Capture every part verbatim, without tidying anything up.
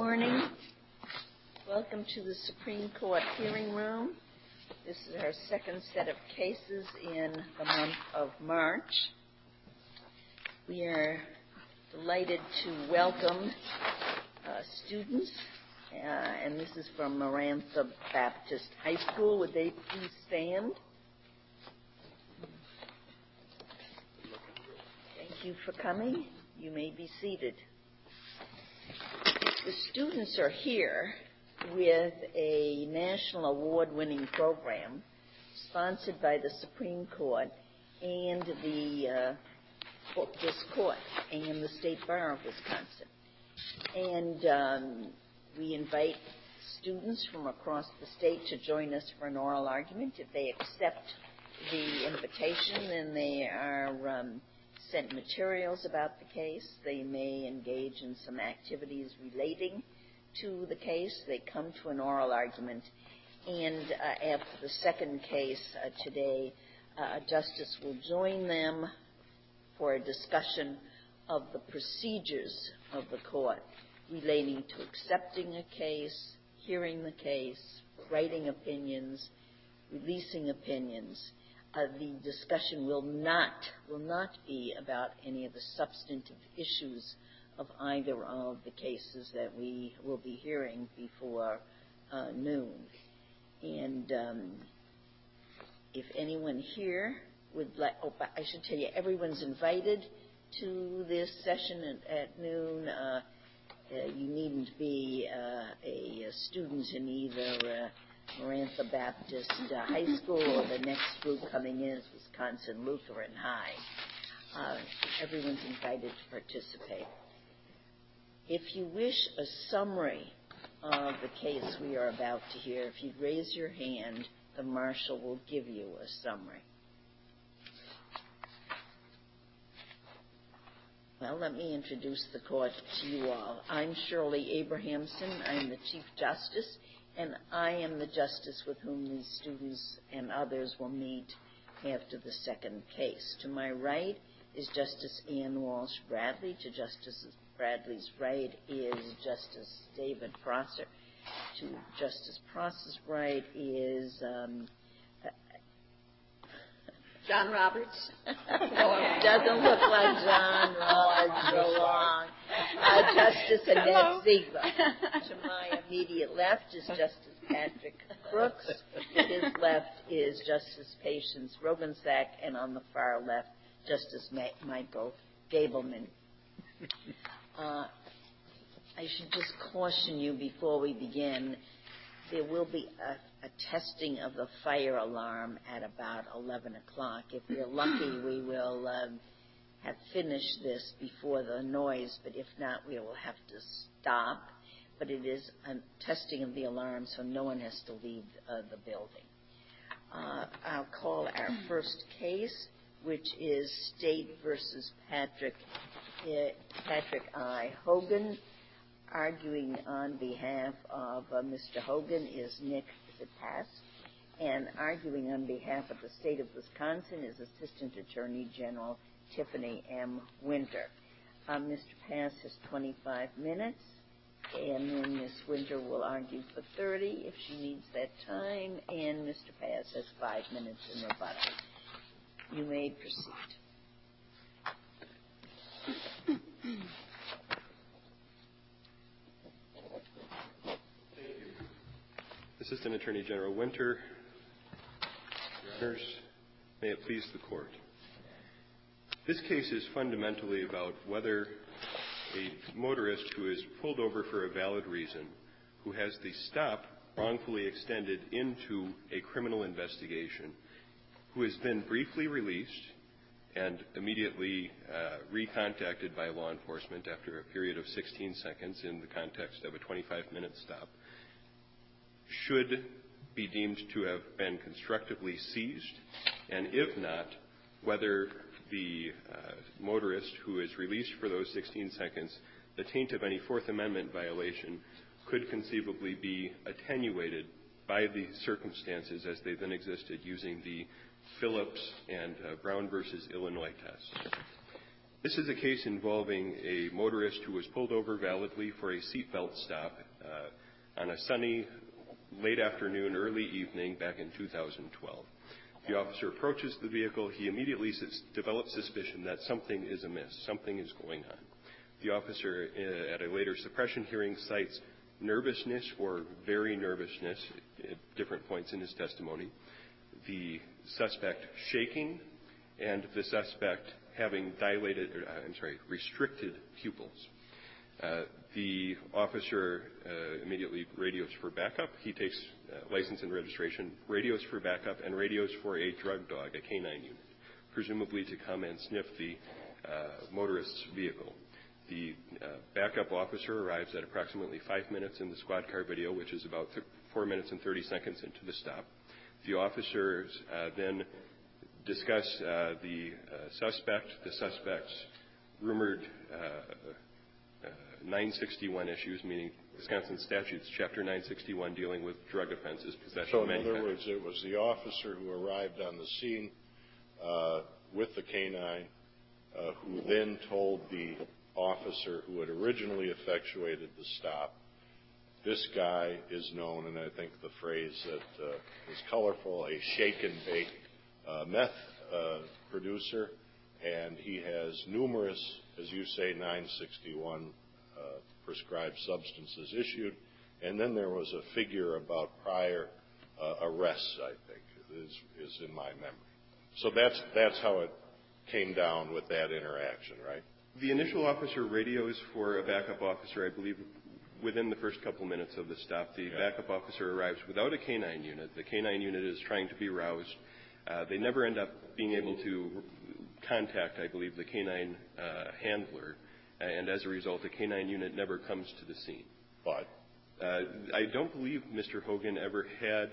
morning. Welcome to the Supreme Court hearing room. This is our second set of cases in the month of March. We are delighted to welcome uh, students, uh, and this is from Marantha Baptist High School. Would they please stand? Thank you for coming. You may be seated. The students are here with a national award-winning program sponsored by the Supreme Court and the uh, this court and the State Bar of Wisconsin. And um, we invite students from across the state to join us for an oral argument. If they accept the invitation, then they are um, sent materials about the case. They may engage in some activities relating to the case. They come to an oral argument. And uh, after the second case uh, today, uh, a justice will join them for a discussion of the procedures of the court relating to accepting a case, hearing the case, writing opinions, releasing opinions. Uh, the discussion will not will not be about any of the substantive issues of either of the cases that we will be hearing before uh, noon. And um, if anyone here would like, oh, I should tell you, everyone's invited to this session at, at noon. Uh, uh, you needn't be uh, a, a student in either uh, Marantha Baptist uh, High School, or the next group coming in is Wisconsin Lutheran High. Uh, everyone's invited to participate. If you wish a summary of the case we are about to hear, if you'd raise your hand, the marshal will give you a summary. Well, let me introduce the court to you all. I'm Shirley Abrahamson. I'm the Chief Justice, and I am the justice with whom these students and others will meet after the second case. To my right is Justice Ann Walsh Bradley. To Justice Bradley's right is Justice David Prosser. To Justice Prosser's right is um, John Roberts. Doesn't look like John Roberts so long. Uh, Justice Annette Ziegler. To my immediate left is Justice Patrick Crooks. To his left is Justice Patience Rogensack, and on the far left, Justice Ma- Michael Gableman. Uh, I should just caution you before we begin, there will be a, a testing of the fire alarm at about eleven o'clock. If we're lucky, we will um, have finished this before the noise, but if not, we will have to stop. But it is a testing of the alarm, so no one has to leave uh, the building. Uh, I'll call our first case, which is State versus Patrick, uh, Patrick I. Hogan. Arguing on behalf of uh, Mister Hogan is Nick Pass, and arguing on behalf of the state of Wisconsin is Assistant Attorney General Tiffany M. Winter. Uh, Mister Pass has twenty-five minutes, and then Miz Winter will argue for thirty if she needs that time, and Mister Pass has five minutes in rebuttal. You may proceed. Assistant Attorney General Winter, Your Honors, may it please the Court. This case is fundamentally about whether a motorist who is pulled over for a valid reason, who has the stop wrongfully extended into a criminal investigation, who has been briefly released and immediately uh, recontacted by law enforcement after a period of sixteen seconds in the context of a twenty-five minute stop, should be deemed to have been constructively seized, and if not, whether the uh, motorist who is released for those sixteen seconds, the taint of any Fourth Amendment violation could conceivably be attenuated by the circumstances as they then existed using the Phillips and uh, Brown versus Illinois test. This is a case involving a motorist who was pulled over validly for a seatbelt stop uh, on a sunny, late afternoon, early evening back in two thousand twelve. The officer approaches the vehicle. He immediately sus- develops suspicion that something is amiss, something is going on. The officer, uh, at a later suppression hearing, cites nervousness or very nervousness at different points in his testimony, the suspect shaking, and the suspect having dilated, uh, I'm sorry, restricted pupils. Uh, the officer uh, immediately radios for backup. He takes uh, license and registration, radios for backup, and radios for a drug dog, a canine unit, presumably to come and sniff the uh, motorist's vehicle. The uh, backup officer arrives at approximately five minutes in the squad car video, which is about th- four minutes and thirty seconds into the stop. The officers uh, then discuss uh, the uh, suspect, the suspect's rumored uh, uh, nine sixty-one issues, meaning Wisconsin statutes, Chapter nine sixty-one, dealing with drug offenses, possession, so in manufacture. other words, it was the officer who arrived on the scene uh, with the canine uh, who then told the officer who had originally effectuated the stop, this guy is known, and I think the phrase that uh, is colorful, a shake and bake uh, meth uh, producer, and he has numerous, as you say, nine sixty-one uh, prescribed substances issued, and then there was a figure about prior uh, arrests, I think, is, is in my memory. So that's, that's how it came down with that interaction, right? The initial officer radios for a backup officer, I believe, within the first couple minutes of the stop. The yeah. backup officer arrives without a canine unit. The canine unit is trying to be roused. Uh, they never end up being able to contact, I believe, the canine uh, handler, and as a result, the canine unit never comes to the scene. But uh, I don't believe Mister Hogan ever had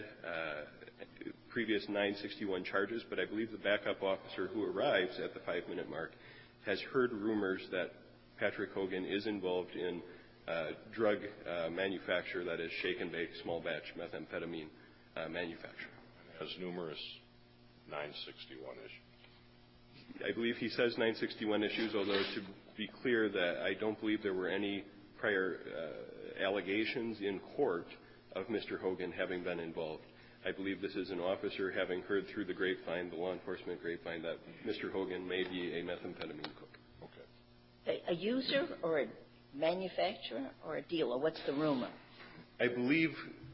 uh, previous nine sixty-one charges, but I believe the backup officer who arrives at the five-minute mark has heard rumors that Patrick Hogan is involved in uh, drug uh, manufacture, that is shake and bake, small batch methamphetamine uh, manufacture. has numerous nine sixty-one issues. I believe he says nine sixty-one issues, although to be clear that I don't believe there were any prior uh, allegations in court of Mister Hogan having been involved. I believe this is an officer having heard through the grapevine, the law enforcement grapevine, that Mister Hogan may be a methamphetamine cook. Okay. A, a user or a manufacturer or a dealer? What's the rumor? I believe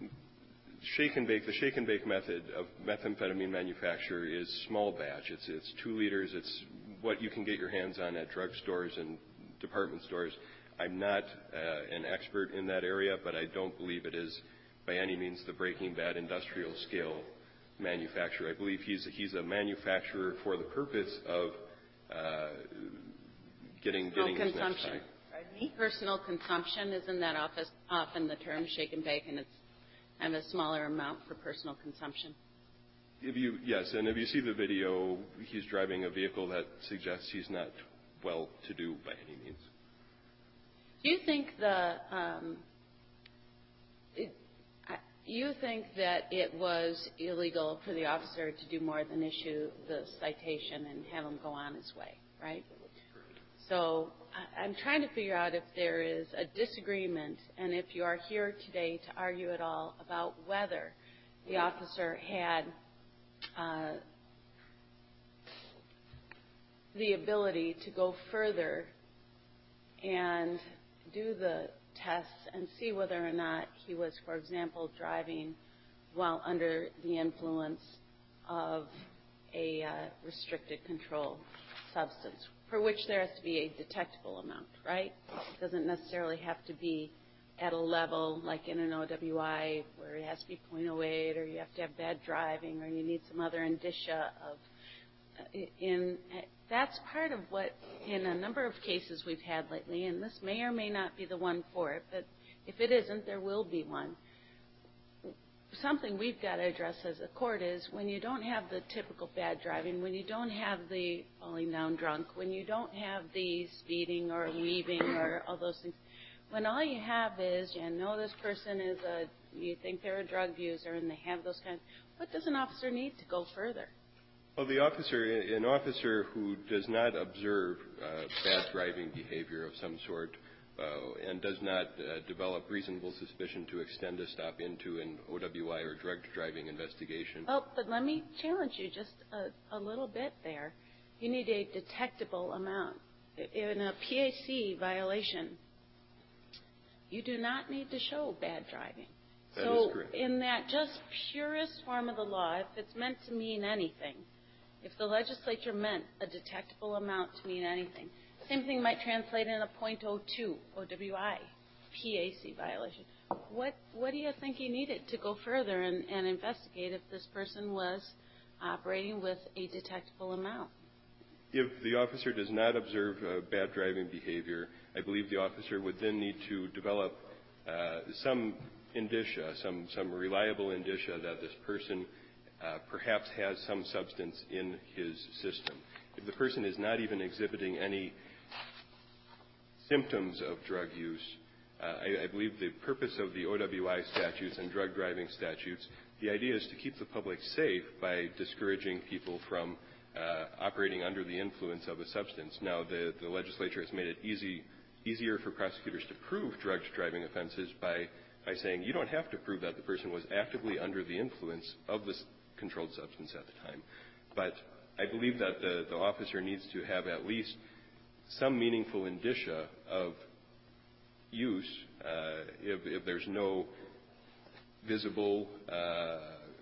shake and bake, the shake and bake method of methamphetamine manufacture is small batch. It's, it's two liters. It's what you can get your hands on at drugstores and department stores. I'm not uh, an expert in that area, but I don't believe it is by any means the Breaking Bad industrial scale manufacturer. I believe he's, he's a manufacturer for the purpose of uh, getting, getting his next high. Pardon me? Personal consumption, isn't that office, often the term shake and bake, and it's kind of a smaller amount for personal consumption? If you, yes, and if you see the video, he's driving a vehicle that suggests he's not well-to-do by any means. Do you think the um, it, you think that it was illegal for the officer to do more than issue the citation and have him go on his way, right? So I'm trying to figure out if there is a disagreement, and if you are here today to argue at all about whether the officer had uh, the ability to go further and do the tests and see whether or not he was, for example, driving while under the influence of a uh, restricted control substance, for which there has to be a detectable amount, right? It doesn't necessarily have to be at a level like in an O W I where it has to be point oh eight, or you have to have bad driving, or you need some other indicia of uh, in that's part of what in a number of cases we've had lately, and this may or may not be the one for it, but if it isn't, there will be one. Something we've got to address as a court is when you don't have the typical bad driving, when you don't have the falling down drunk, when you don't have the speeding or weaving or all those things, when all you have is you know this person is a, you think they're a drug user and they have those kinds, what does an officer need to go further? Well, the officer, an officer who does not observe uh, bad driving behavior of some sort uh, and does not uh, develop reasonable suspicion to extend a stop into an O W I or drug driving investigation. Oh, but let me challenge you just a, a little bit there. You need a detectable amount. In a P A C violation, you do not need to show bad driving. That so is correct. In that just purest form of the law, if it's meant to mean anything, if the legislature meant a detectable amount to mean anything, same thing might translate in a point oh two O W I P A C violation. What what do you think you needed to go further and, and investigate if this person was operating with a detectable amount? If the officer does not observe uh, bad driving behavior, I believe the officer would then need to develop uh, some indicia, some, some reliable indicia that this person uh, perhaps has some substance in his system. If the person is not even exhibiting any symptoms of drug use, uh, I, I believe the purpose of the O W I statutes and drug driving statutes, the idea is to keep the public safe by discouraging people from Uh, operating under the influence of a substance. Now, the, the legislature has made it easy, easier for prosecutors to prove drug driving offenses by, by saying you don't have to prove that the person was actively under the influence of this controlled substance at the time. But I believe that the, the officer needs to have at least some meaningful indicia of use uh, if, if there's no visible uh,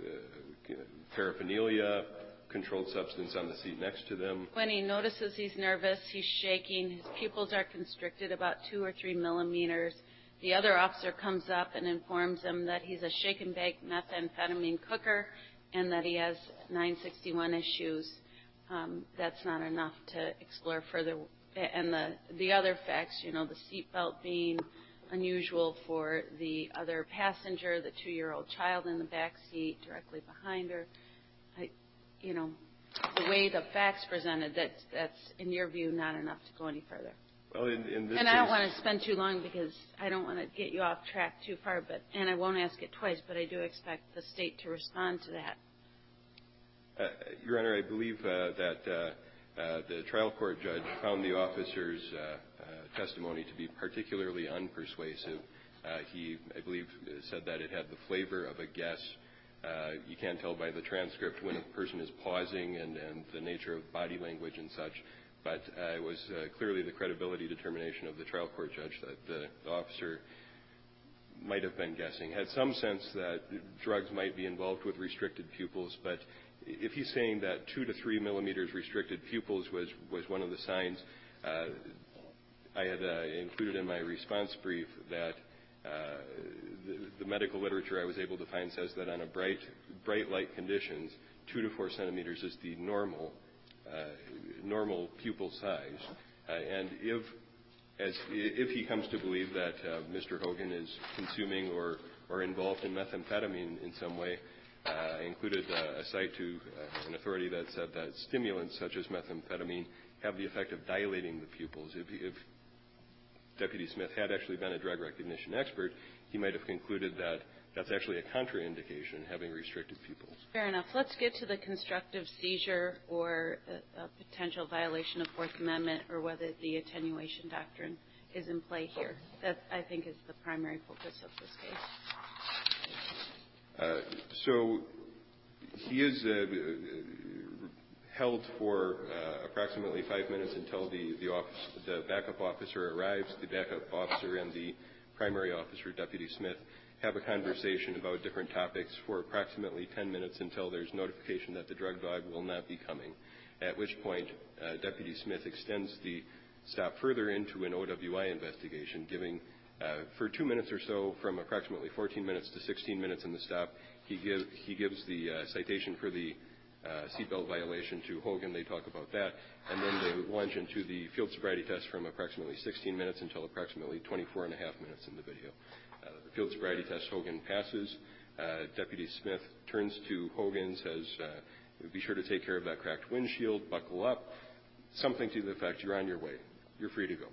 paraphernalia, controlled substance on the seat next to them. When he notices he's nervous, he's shaking, his pupils are constricted about two or three millimeters. The other officer comes up and informs him that he's a shake and bake methamphetamine cooker and that he has nine sixty-one issues. Um, that's not enough to explore further. And the, the other facts, you know, the seatbelt being unusual for the other passenger, the two-year-old child in the back seat directly behind her. I, you know, the way the facts presented, that's, that's, in your view, not enough to go any further. Well, in, in this and case, I don't want to spend too long because I don't want to get you off track too far, but and I won't ask it twice, but I do expect the state to respond to that. Uh, Your Honor, I believe uh, that uh, uh, the trial court judge found the officer's uh, uh, testimony to be particularly unpersuasive. Uh, he, I believe, said that it had the flavor of a guess. Uh, you can tell by the transcript when a person is pausing and, and the nature of body language and such. But uh, it was uh, clearly the credibility determination of the trial court judge that the, the officer might have been guessing, had some sense that drugs might be involved with restricted pupils. But if he's saying that two to three millimeters restricted pupils was, was one of the signs, uh, I had uh, included in my response brief that Uh, the, the medical literature I was able to find says that on a bright, bright light conditions, two to four centimeters is the normal, uh, normal pupil size. Uh, and if, as if he comes to believe that uh, Mister Hogan is consuming or, or involved in methamphetamine in some way, uh, I included uh, a cite to uh, an authority that said that stimulants such as methamphetamine have the effect of dilating the pupils. If, if Deputy Smith had actually been a drug recognition expert, he might have concluded that that's actually a contraindication, having restricted pupils. Fair enough. Let's get to the constructive seizure or a, a potential violation of Fourth Amendment or whether the attenuation doctrine is in play here. That, I think, is the primary focus of this case. Uh, so he is uh, held for uh, approximately five minutes until the, the, office, the backup officer arrives. The backup officer and the primary officer, Deputy Smith, have a conversation about different topics for approximately ten minutes until there's notification that the drug dog will not be coming, at which point uh, Deputy Smith extends the stop further into an O W I investigation, giving uh, for two minutes or so, from approximately fourteen minutes to sixteen minutes in the stop, he, give, he gives the uh, citation for the Uh, seatbelt violation to Hogan. They talk about that. And then they launch into the field sobriety test from approximately sixteen minutes until approximately twenty-four and a half minutes in the video. Uh, the field sobriety test Hogan passes. Uh, Deputy Smith turns to Hogan, says, uh, be sure to take care of that cracked windshield, buckle up, something to the effect, you're on your way. You're free to go.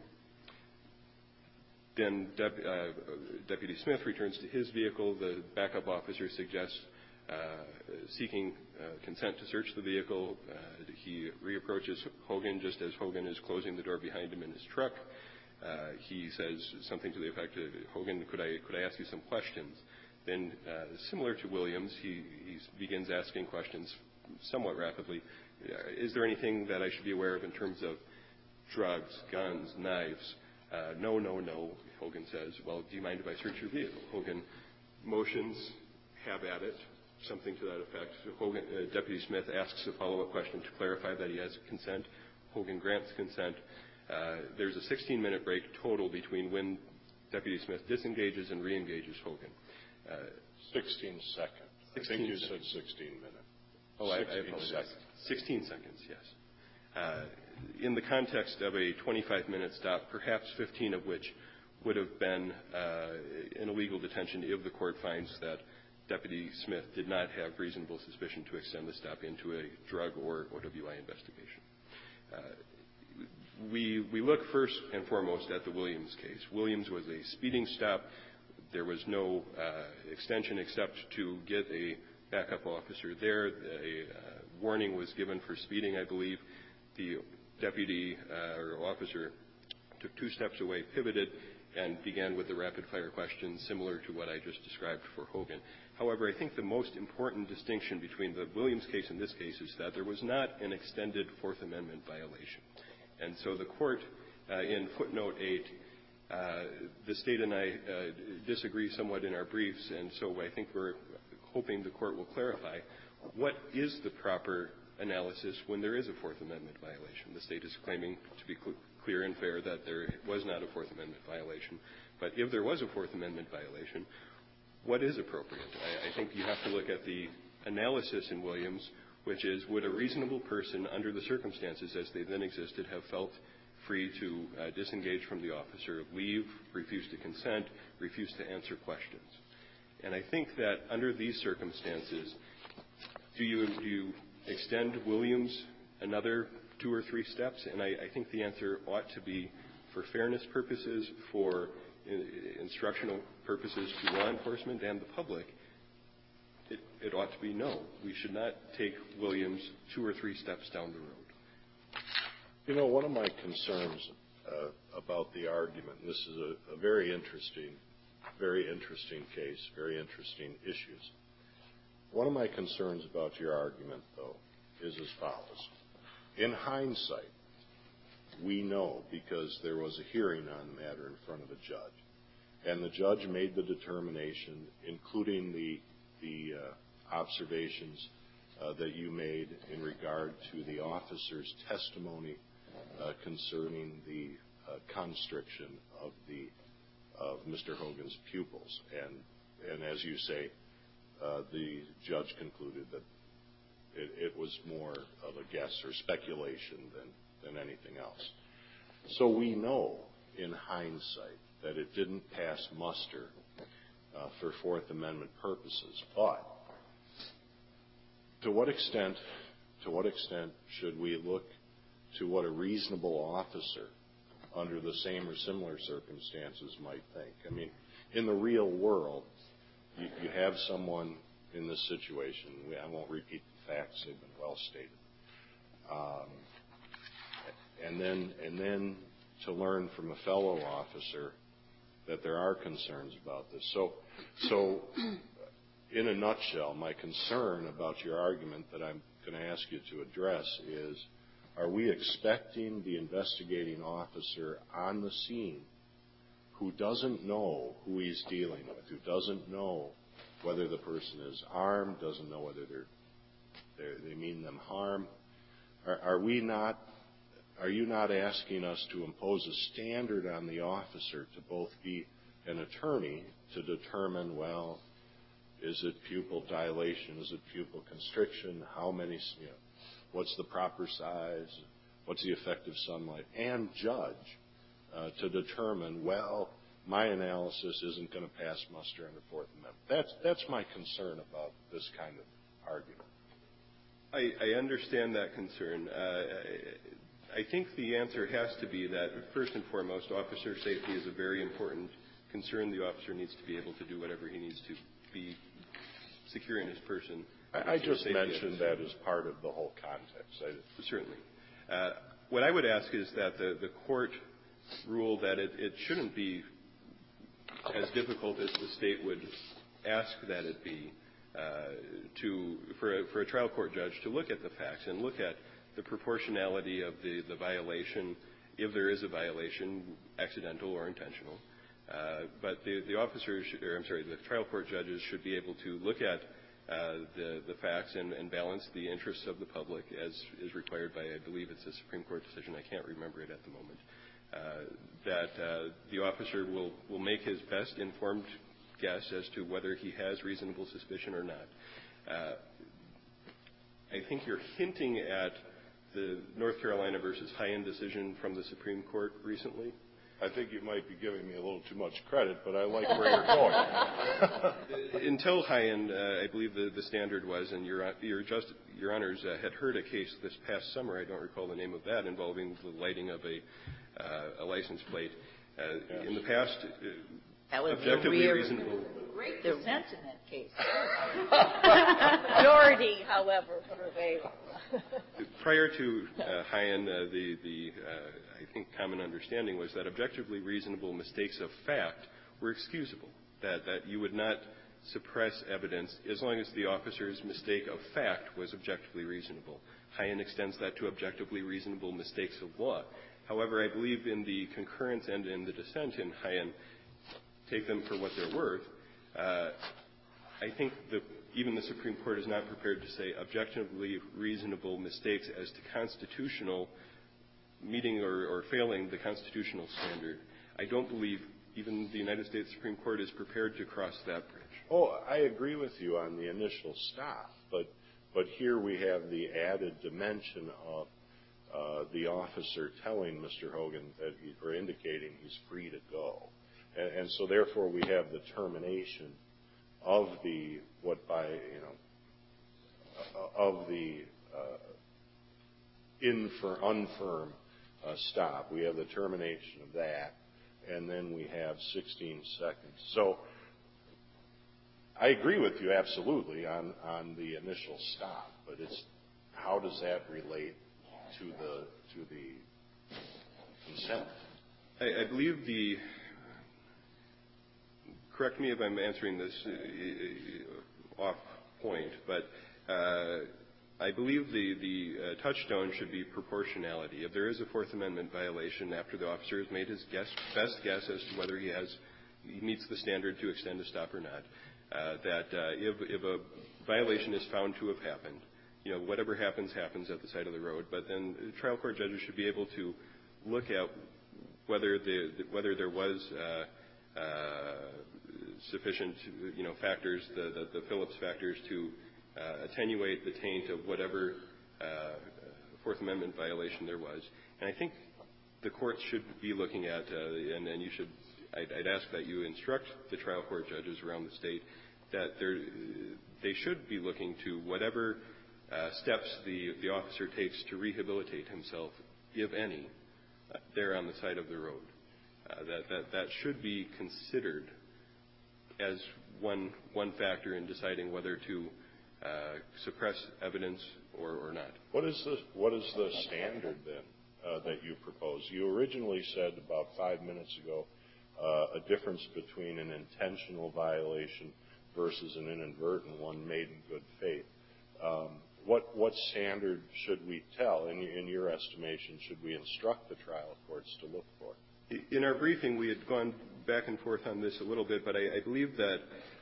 Then Dep- uh, Deputy Smith returns to his vehicle. The backup officer suggests uh, seeking uh, consent to search the vehicle. Uh, he reapproaches Hogan just as Hogan is closing the door behind him in his truck. Uh, he says something to the effect of, Hogan, could I, could I ask you some questions? Then, uh, similar to Williams, he, he begins asking questions somewhat rapidly. Is there anything that I should be aware of in terms of drugs, guns, knives? Uh, no, no, no, Hogan says. Well, do you mind if I search your vehicle? Hogan motions, have at it, something to that effect. Hogan, uh, Deputy Smith asks a follow-up question to clarify that he has consent. Hogan grants consent. Uh, there's a sixteen-minute break total between when Deputy Smith disengages and reengages Hogan. Uh, sixteen seconds. sixteen I think you seconds. said sixteen minutes. Oh, I, I apologize. Seconds. sixteen seconds, yes. Uh, in the context of a twenty-five minute stop, perhaps fifteen of which would have been uh, an illegal detention if the court finds that Deputy Smith did not have reasonable suspicion to extend the stop into a drug or O W I investigation. Uh, we, we look first and foremost at the Williams case. Williams was a speeding stop. There was no uh, extension except to get a backup officer there. A uh, warning was given for speeding, I believe. The deputy uh, or officer took two steps away, pivoted, and began with the rapid-fire questions similar to what I just described for Hogan. However, I think the most important distinction between the Williams case and this case is that there was not an extended Fourth Amendment violation. And so the court, uh, in footnote eight, uh, the State and I uh, disagree somewhat in our briefs, and so I think we're hoping the court will clarify what is the proper analysis when there is a Fourth Amendment violation. The State is claiming, to be cl- clear and fair, that there was not a Fourth Amendment violation. But if there was a Fourth Amendment violation, what is appropriate? I, I think you have to look at the analysis in Williams, which is, would a reasonable person, under the circumstances as they then existed, have felt free to uh, disengage from the officer, leave, refuse to consent, refuse to answer questions? And I think that under these circumstances, do you, do you extend Williams another two or three steps? And I, I think the answer ought to be, for fairness purposes, for in, instructional purposes to law enforcement and the public, it, it ought to be no. We should not take Williams two or three steps down the road. You know, one of my concerns uh, about the argument, and this is a, a very interesting, very interesting case, very interesting issues. One of my concerns about your argument, though, is as follows. In hindsight, we know, because there was a hearing on the matter in front of a judge, and the judge made the determination, including the, the uh, observations uh, that you made in regard to the officer's testimony uh, concerning the uh, constriction of the of Mister Hogan's pupils. And, and as you say, uh, the judge concluded that it, it was more of a guess or speculation than, than anything else. So we know in hindsight that it didn't pass muster uh, for Fourth Amendment purposes. But to what extent, to what extent should we look to what a reasonable officer under the same or similar circumstances might think? I mean, in the real world, you, you have someone in this situation. I won't repeat the facts; they've been well stated. Um, and then, and then to learn from a fellow officer that there are concerns about this. So, so in a nutshell, my concern about your argument that I'm going to ask you to address is, are we expecting the investigating officer on the scene, who doesn't know who he's dealing with, who doesn't know whether the person is armed, doesn't know whether they're, they're, they mean them harm, are, are we not, are you not asking us to impose a standard on the officer to both be an attorney to determine, well, is it pupil dilation, is it pupil constriction, how many, you know, what's the proper size, what's the effective sunlight, and judge uh, to determine, well, my analysis isn't going to pass muster under Fourth Amendment. That's, that's my concern about this kind of argument. I, I understand that concern. Uh, I think the answer has to be that, first and foremost, officer safety is a very important concern. The officer needs to be able to do whatever he needs to be securing his person. I, I just mentioned that as part of the whole context. I, Certainly. Uh, what I would ask is that the, the court rule that it, it shouldn't be as difficult as the state would ask that it be uh, to for a, for a trial court judge to look at the facts and look at the proportionality of the, the violation, if there is a violation, accidental or intentional. Uh, but the, the officers, should, or I'm sorry, the trial court judges should be able to look at uh, the, the facts and, and balance the interests of the public as is required by, I believe it's a Supreme Court decision, I can't remember it at the moment, uh, that uh, the officer will, will make his best informed guess as to whether he has reasonable suspicion or not. Uh, I think you're hinting at the North Carolina versus Hyen decision from the Supreme Court recently. I think you might be giving me a little too much credit, but I like where you're going. Until Hyen, uh, I believe the, the standard was, and your, your, just, your honors uh, had heard a case this past summer, I don't recall the name of that, involving the lighting of a, uh, a license plate. Uh, yes. In the past, uh, that was objectively real, reasonable. Great dissent in that case. Majority, however, prevailed. Prior to uh, Hyen, uh, the, the uh, I think common understanding was that objectively reasonable mistakes of fact were excusable, that, that you would not suppress evidence as long as the officer's mistake of fact was objectively reasonable. Hyen extends that to objectively reasonable mistakes of law. However, I believe in the concurrence and in the dissent in Hyen, take them for what they're worth, uh, I think the, even the Supreme Court is not prepared to say objectively reasonable mistakes as to constitutional meeting or, or failing the constitutional standard. I don't believe even the United States Supreme Court is prepared to cross that bridge. Oh, I agree with you on the initial stop, but but here we have the added dimension of uh, the officer telling Mister Hogan that he, or indicating he's free to go, and, and so therefore we have the termination of the what by you know of the uh, infir, unfirm uh, stop. We have the termination of that, and then we have sixteen seconds. So I agree with you absolutely on, on the initial stop, but it's how does that relate to the to the consent? I, I believe the. Correct me if I'm answering this uh, off point, but uh, I believe the the uh, touchstone should be proportionality. If there is a Fourth Amendment violation after the officer has made his guess, best guess as to whether he has he meets the standard to extend a stop or not. Uh, that uh, if, if a violation is found to have happened, you know, whatever happens, happens at the side of the road. But then trial court judges should be able to look at whether the, whether there was uh, uh, sufficient, you know, factors, the, the, the Phillips factors, to uh, attenuate the taint of whatever uh, Fourth Amendment violation there was. And I think the court should be looking at, uh, and, and you should. I'd, I'd ask that you instruct the trial court judges around the state that they should be looking to whatever uh, steps the, the officer takes to rehabilitate himself, if any, uh, there on the side of the road. Uh, that, that, that should be considered as one, one factor in deciding whether to uh, suppress evidence or, or not. What is the, what is the standard then uh, that you propose? You originally said about five minutes ago Uh, a difference between an intentional violation versus an inadvertent one made in good faith. Um, what what standard should we tell, in, in your estimation, should we instruct the trial courts to look for? In our briefing, we had gone back and forth on this a little bit, but I, I believe that,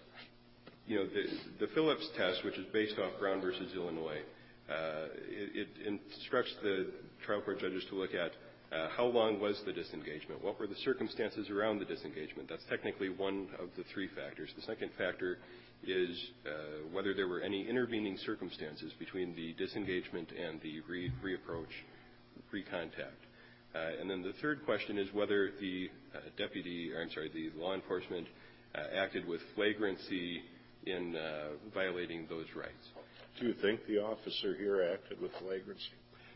you know, the, the Phillips test, which is based off Brown versus Illinois, uh, it, it instructs the trial court judges to look at Uh, how long was the disengagement? What were the circumstances around the disengagement? That's technically one of the three factors. The second factor is uh, whether there were any intervening circumstances between the disengagement and the re- reapproach, recontact. Uh, and then the third question is whether the uh, deputy, or I'm sorry, the law enforcement uh, acted with flagrancy in uh, violating those rights. Do you think the officer here acted with flagrancy?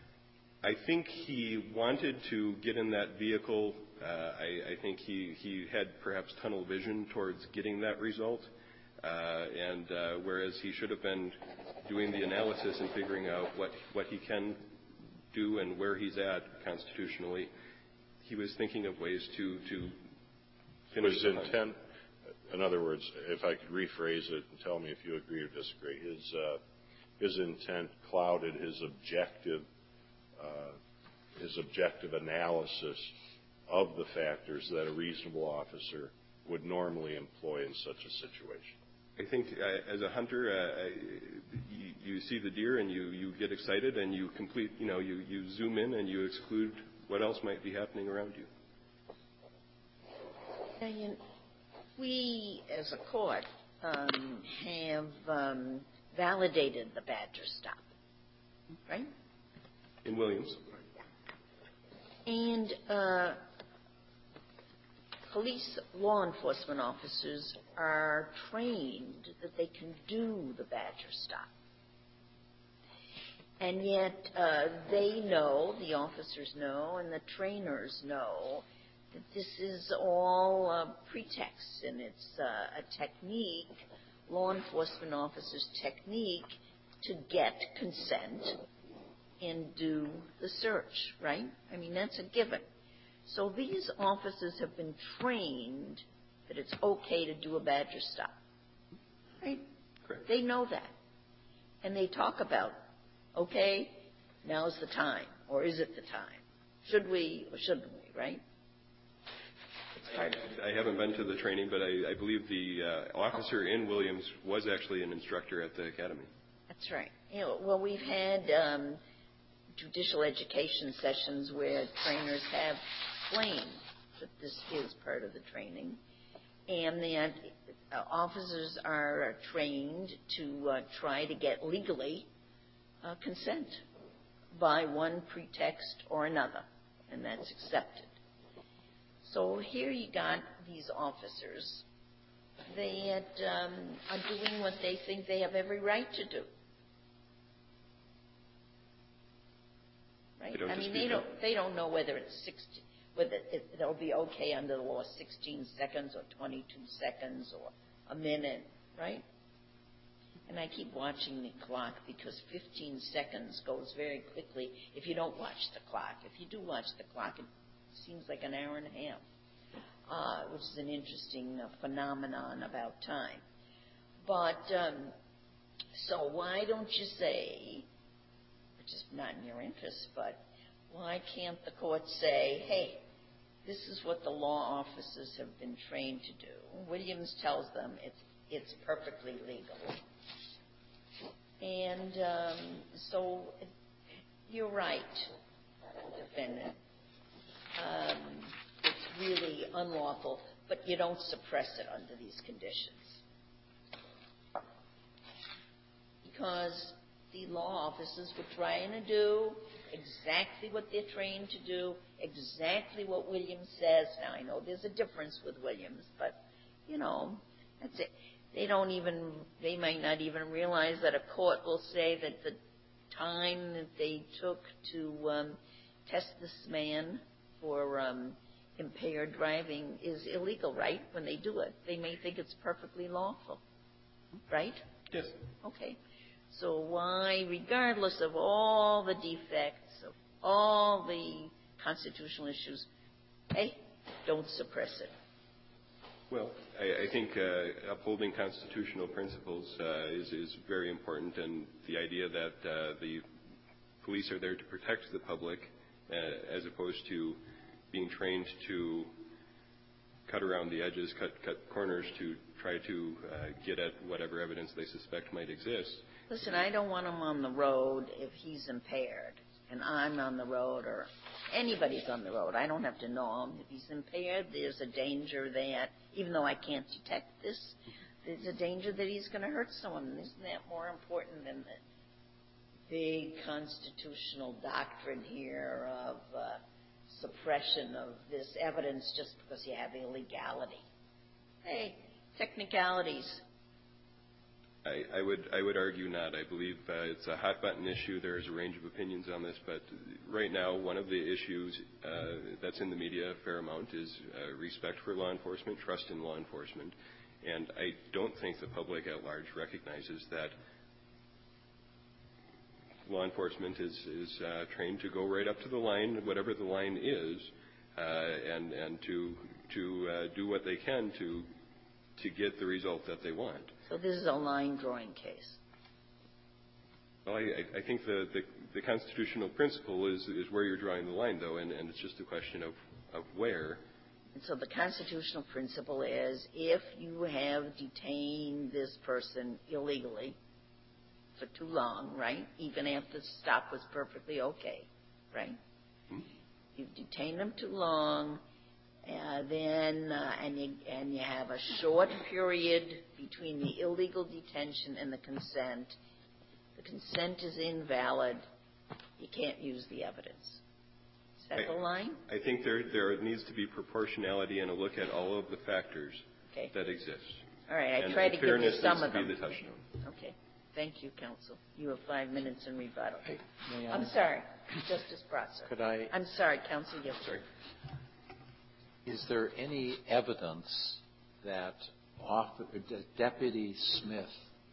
I think he wanted to get in that vehicle. Uh, I, I think he, he had perhaps tunnel vision towards getting that result. Uh, and uh, whereas he should have been doing the analysis and figuring out what, what he can do and where he's at constitutionally, he was thinking of ways to, to finish His the hunt. intent, in other words, if I could rephrase it and tell me if you agree or disagree, his, uh, his intent clouded his objective, uh, his objective analysis of the factors that a reasonable officer would normally employ in such a situation. I think uh, as a hunter, uh, you, you see the deer and you, you get excited and you complete, you know, you, you zoom in and you exclude what else might be happening around you. Diane, we as a court um, have um, validated the Badger stop, right? In Williams. And uh, police law enforcement officers are trained that they can do the Badger stop. And yet uh, they know, the officers know, and the trainers know that this is all a pretext, and it's uh, a technique, law enforcement officers' technique to get consent and do the search, right? I mean, that's a given. So these officers have been trained that it's okay to do a Badger stop, right? Correct. They know that. And they talk about, okay, now's the time, or is it the time? Should we or shouldn't we, right? It's hard. I haven't been to the training, but I, I believe the uh, officer in Williams was actually an instructor at the academy. That's right. You know, well, we've had um, judicial education sessions where trainers have explained that this is part of the training, and the uh, officers are trained to uh, try to get legally uh, consent by one pretext or another, and that's accepted. So here you got these officers that um, are doing what they think they have every right to do. Right? I don't I mean, dispute they that. don't they don't know whether it's sixty, whether it, it'll be okay under the law sixteen seconds or twenty-two seconds or a minute, right? And I keep watching the clock because fifteen seconds goes very quickly if you don't watch the clock. If you do watch the clock, it seems like an hour and a half, uh, which is an interesting uh, phenomenon about time. But um, so why don't you say, which is not in your interest, but why can't the court say, hey, this is what the law officers have been trained to do. Williams tells them it's it's perfectly legal. And um, so you're right, defendant. Um, it's really unlawful, but you don't suppress it under these conditions. Because the law officers were trying to do exactly what they're trained to do, exactly what Williams says. Now, I know there's a difference with Williams, but, you know, that's it. They don't even, they might not even realize that a court will say that the time that they took to um, test this man for um, impaired driving is illegal, right, when they do it. They may think it's perfectly lawful, right? Yes. Okay. So why, regardless of all the defects, of all the constitutional issues, hey, don't suppress it. Well, I, I think uh, upholding constitutional principles uh, is, is very important, and the idea that uh, the police are there to protect the public uh, as opposed to being trained to cut around the edges, cut, cut corners to try to uh, get at whatever evidence they suspect might exist. Listen, I don't want him on the road if he's impaired, and I'm on the road, or anybody's on the road. I don't have to know him. If he's impaired, there's a danger that, even though I can't detect this, there's a danger that he's going to hurt someone. Isn't that more important than the big constitutional doctrine here of uh, suppression of this evidence just because you have illegality? Hey, technicalities. I, I would I would argue not. I believe uh, it's a hot button issue. There's a range of opinions on this, but right now one of the issues uh, that's in the media a fair amount is uh, respect for law enforcement, trust in law enforcement, And I don't think the public at large recognizes that law enforcement is, is uh, trained to go right up to the line, whatever the line is, uh, and, and to, to uh, do what they can to, to get the result that they want. So this is a line drawing case. Well, I, I think the, the, the constitutional principle is, is where you're drawing the line, though, and, and it's just a question of, of where. And so the constitutional principle is if you have detained this person illegally for too long, right, even after the stop was perfectly okay, right? Hmm? You've detained them too long, uh, then uh, and you and you have a short period between the illegal detention and the consent. The consent is invalid. You can't use the evidence. Is that I, the line? I think there there needs to be proportionality and a look at all of the factors Okay. that exist. All right. I and, try and to give you fairness some needs of to them. be the touchstone. Okay. Thank you, counsel. You have five minutes in rebuttal. Hey, may I- I'm sorry, Justice Prosser. Could I? I'm sorry, counsel. Yes, Sorry. Is there any evidence that Officer, Deputy Smith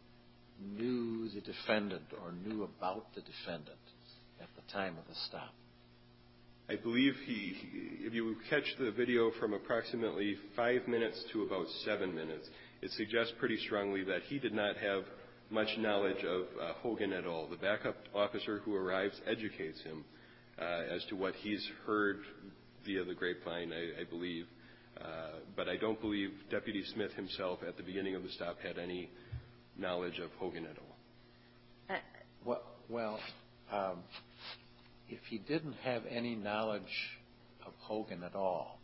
knew the defendant or knew about the defendant at the time of the stop? I believe he, he, if you catch the video from approximately five minutes to about seven minutes, it suggests pretty strongly that he did not have much knowledge of uh, Hogan at all. The backup officer who arrives educates him uh, as to what he's heard via the grapevine, I, I believe. Uh, but I don't believe Deputy Smith himself at the beginning of the stop had any knowledge of Hogan at all. Uh, Well, well um, if he didn't have any knowledge of Hogan at all,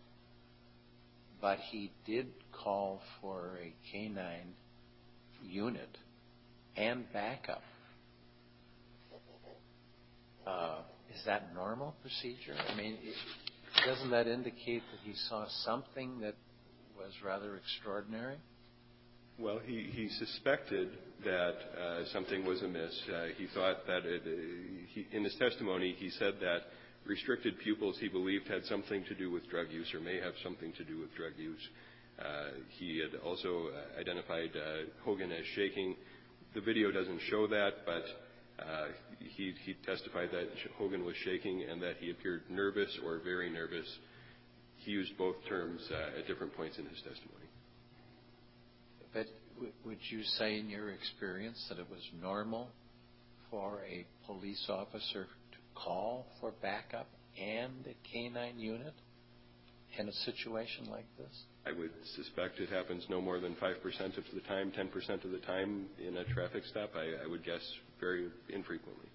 but he did call for a canine unit and backup, uh, is that normal procedure? I mean, it, doesn't that indicate that he saw something that was rather extraordinary? Well, he, he suspected that uh, something was amiss. Uh, he thought that it, uh, he, in his testimony, he said that restricted pupils he believed had something to do with drug use or may have something to do with drug use. Uh, he had also uh, identified uh, Hogan as shaking. The video doesn't show that, but uh, he, he testified that Hogan was shaking and that he appeared nervous or very nervous. He used both terms uh, at different points in his testimony. But w- would you say in your experience that it was normal for a police officer to call for backup and a canine unit in a situation like this? I would suspect it happens no more than five percent of the time, ten percent of the time in a traffic stop. I, I would guess very infrequently.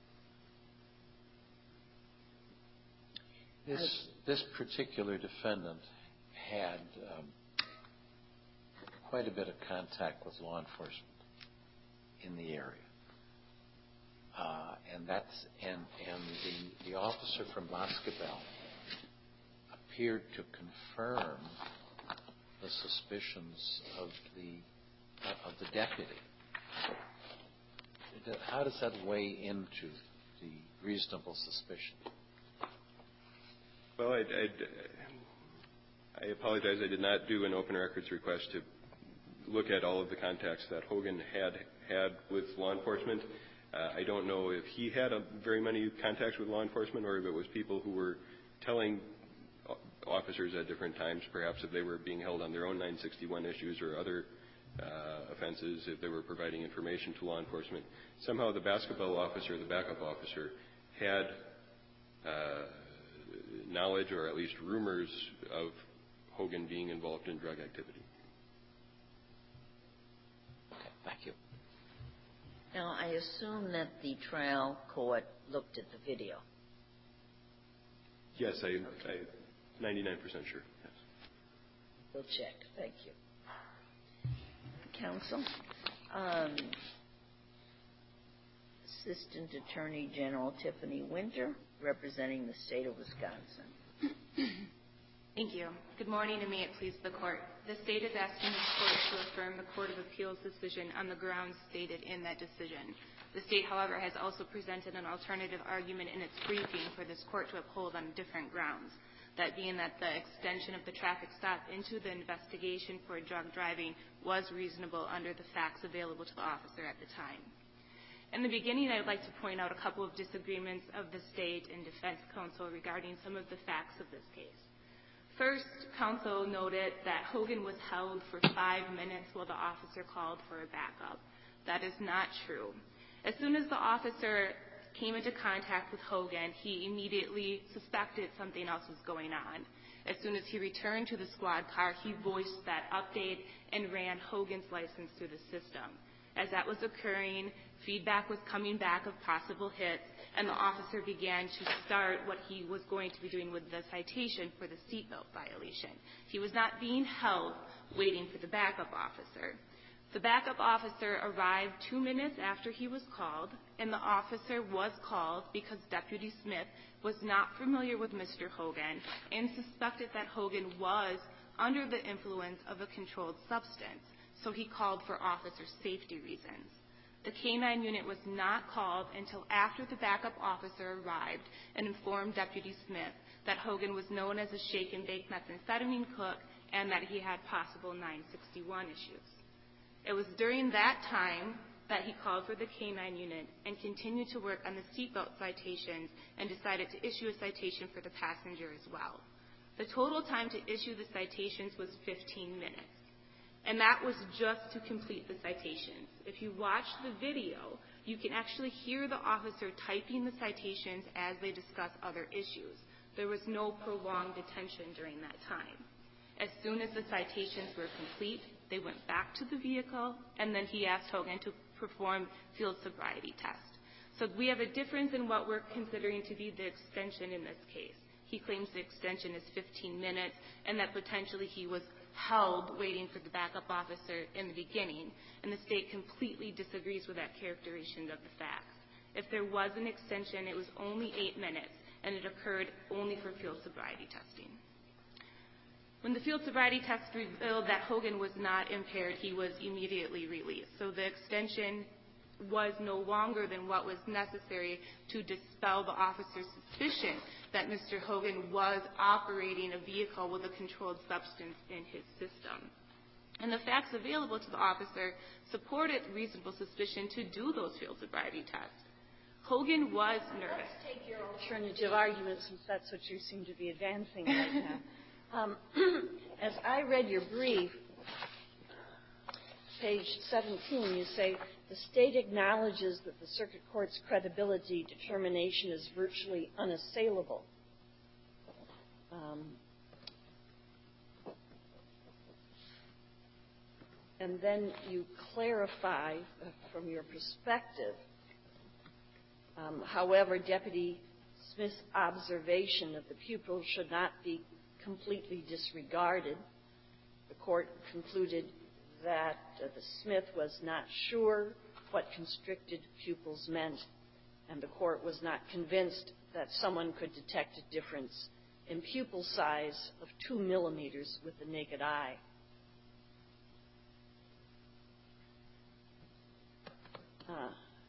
This, this particular defendant had um, quite a bit of contact with law enforcement in the area. Uh, and that's and and the, the officer from Boscobel appeared to confirm the suspicions of the uh, of the deputy. How does that weigh into the reasonable suspicion? Well, I, I, I apologize. I did not do an open records request to look at all of the contacts that Hogan had had with law enforcement. Uh, I don't know if he had a, very many contacts with law enforcement or if it was people who were telling officers at different times, perhaps if they were being held on their own nine sixty-one issues or other uh, offenses, if they were providing information to law enforcement. Somehow the Boscobel officer, the backup officer, had uh, knowledge or at least rumors of Hogan being involved in drug activity. Okay, thank you. Now, I assume that the trial court looked at the video. Yes, I, I ninety-nine percent sure. Yes. We'll check. Thank you. Counsel, um, Assistant Attorney General Tiffany Winter, representing the state of Wisconsin. Thank you. Good morning, and may it please the Court. The state is asking this Court to affirm the Court of Appeals decision on the grounds stated in that decision. The state, however, has also presented an alternative argument in its briefing for this Court to uphold on different grounds. that being that the extension of the traffic stop into the investigation for drug driving was reasonable under the facts available to the officer at the time. In the beginning, I'd like to point out a couple of disagreements of the State and Defense Counsel regarding some of the facts of this case. First, counsel noted that Hogan was held for five minutes while the officer called for a backup. That is not true. As soon as the officer came into contact with Hogan, he immediately suspected something else was going on. As soon as he returned to the squad car, he voiced that update and ran Hogan's license through the system. As that was occurring, feedback was coming back of possible hits, and the officer began to start what he was going to be doing with the citation for the seatbelt violation. He was not being held waiting for the backup officer. The backup officer arrived two minutes after he was called, and the officer was called because Deputy Smith was not familiar with Mister Hogan and suspected that Hogan was under the influence of a controlled substance, so he called for officer safety reasons. The K nine unit was not called until after the backup officer arrived and informed Deputy Smith that Hogan was known as a shake-and-bake methamphetamine cook and that he had possible nine sixty-one issues. It was during that time that he called for the K nine unit and continued to work on the seatbelt citations and decided to issue a citation for the passenger as well. The total time to issue the citations was fifteen minutes. And that was just to complete the citations. If you watch the video, you can actually hear the officer typing the citations as they discuss other issues. There was no prolonged detention during that time. As soon as the citations were complete, they went back to the vehicle, and then he asked Hogan to perform field sobriety test. So we have a difference in what we're considering to be the extension in this case. He claims the extension is fifteen minutes and that potentially he was held waiting for the backup officer in the beginning, and the State completely disagrees with that characterization of the facts. If there was an extension, it was only eight minutes, and it occurred only for field sobriety testing. When the field sobriety test revealed that Hogan was not impaired, he was immediately released. So the extension was no longer than what was necessary to dispel the officer's suspicion that Mister Hogan was operating a vehicle with a controlled substance in his system. And the facts available to the officer supported reasonable suspicion to do those field sobriety tests. Hogan was nervous. Let's take your alternative argument, since that's what you seem to be advancing right now. Um, as I read your brief, page seventeen, you say, the State acknowledges that the Circuit Court's credibility determination is virtually unassailable. Um, and then you clarify, uh, from your perspective, um, however, Deputy Smith's observation of the pupil should not be completely disregarded. The Court concluded that uh, the Smith was not sure what constricted pupils meant, and the Court was not convinced that someone could detect a difference in pupil size of two millimeters with the naked eye. Uh,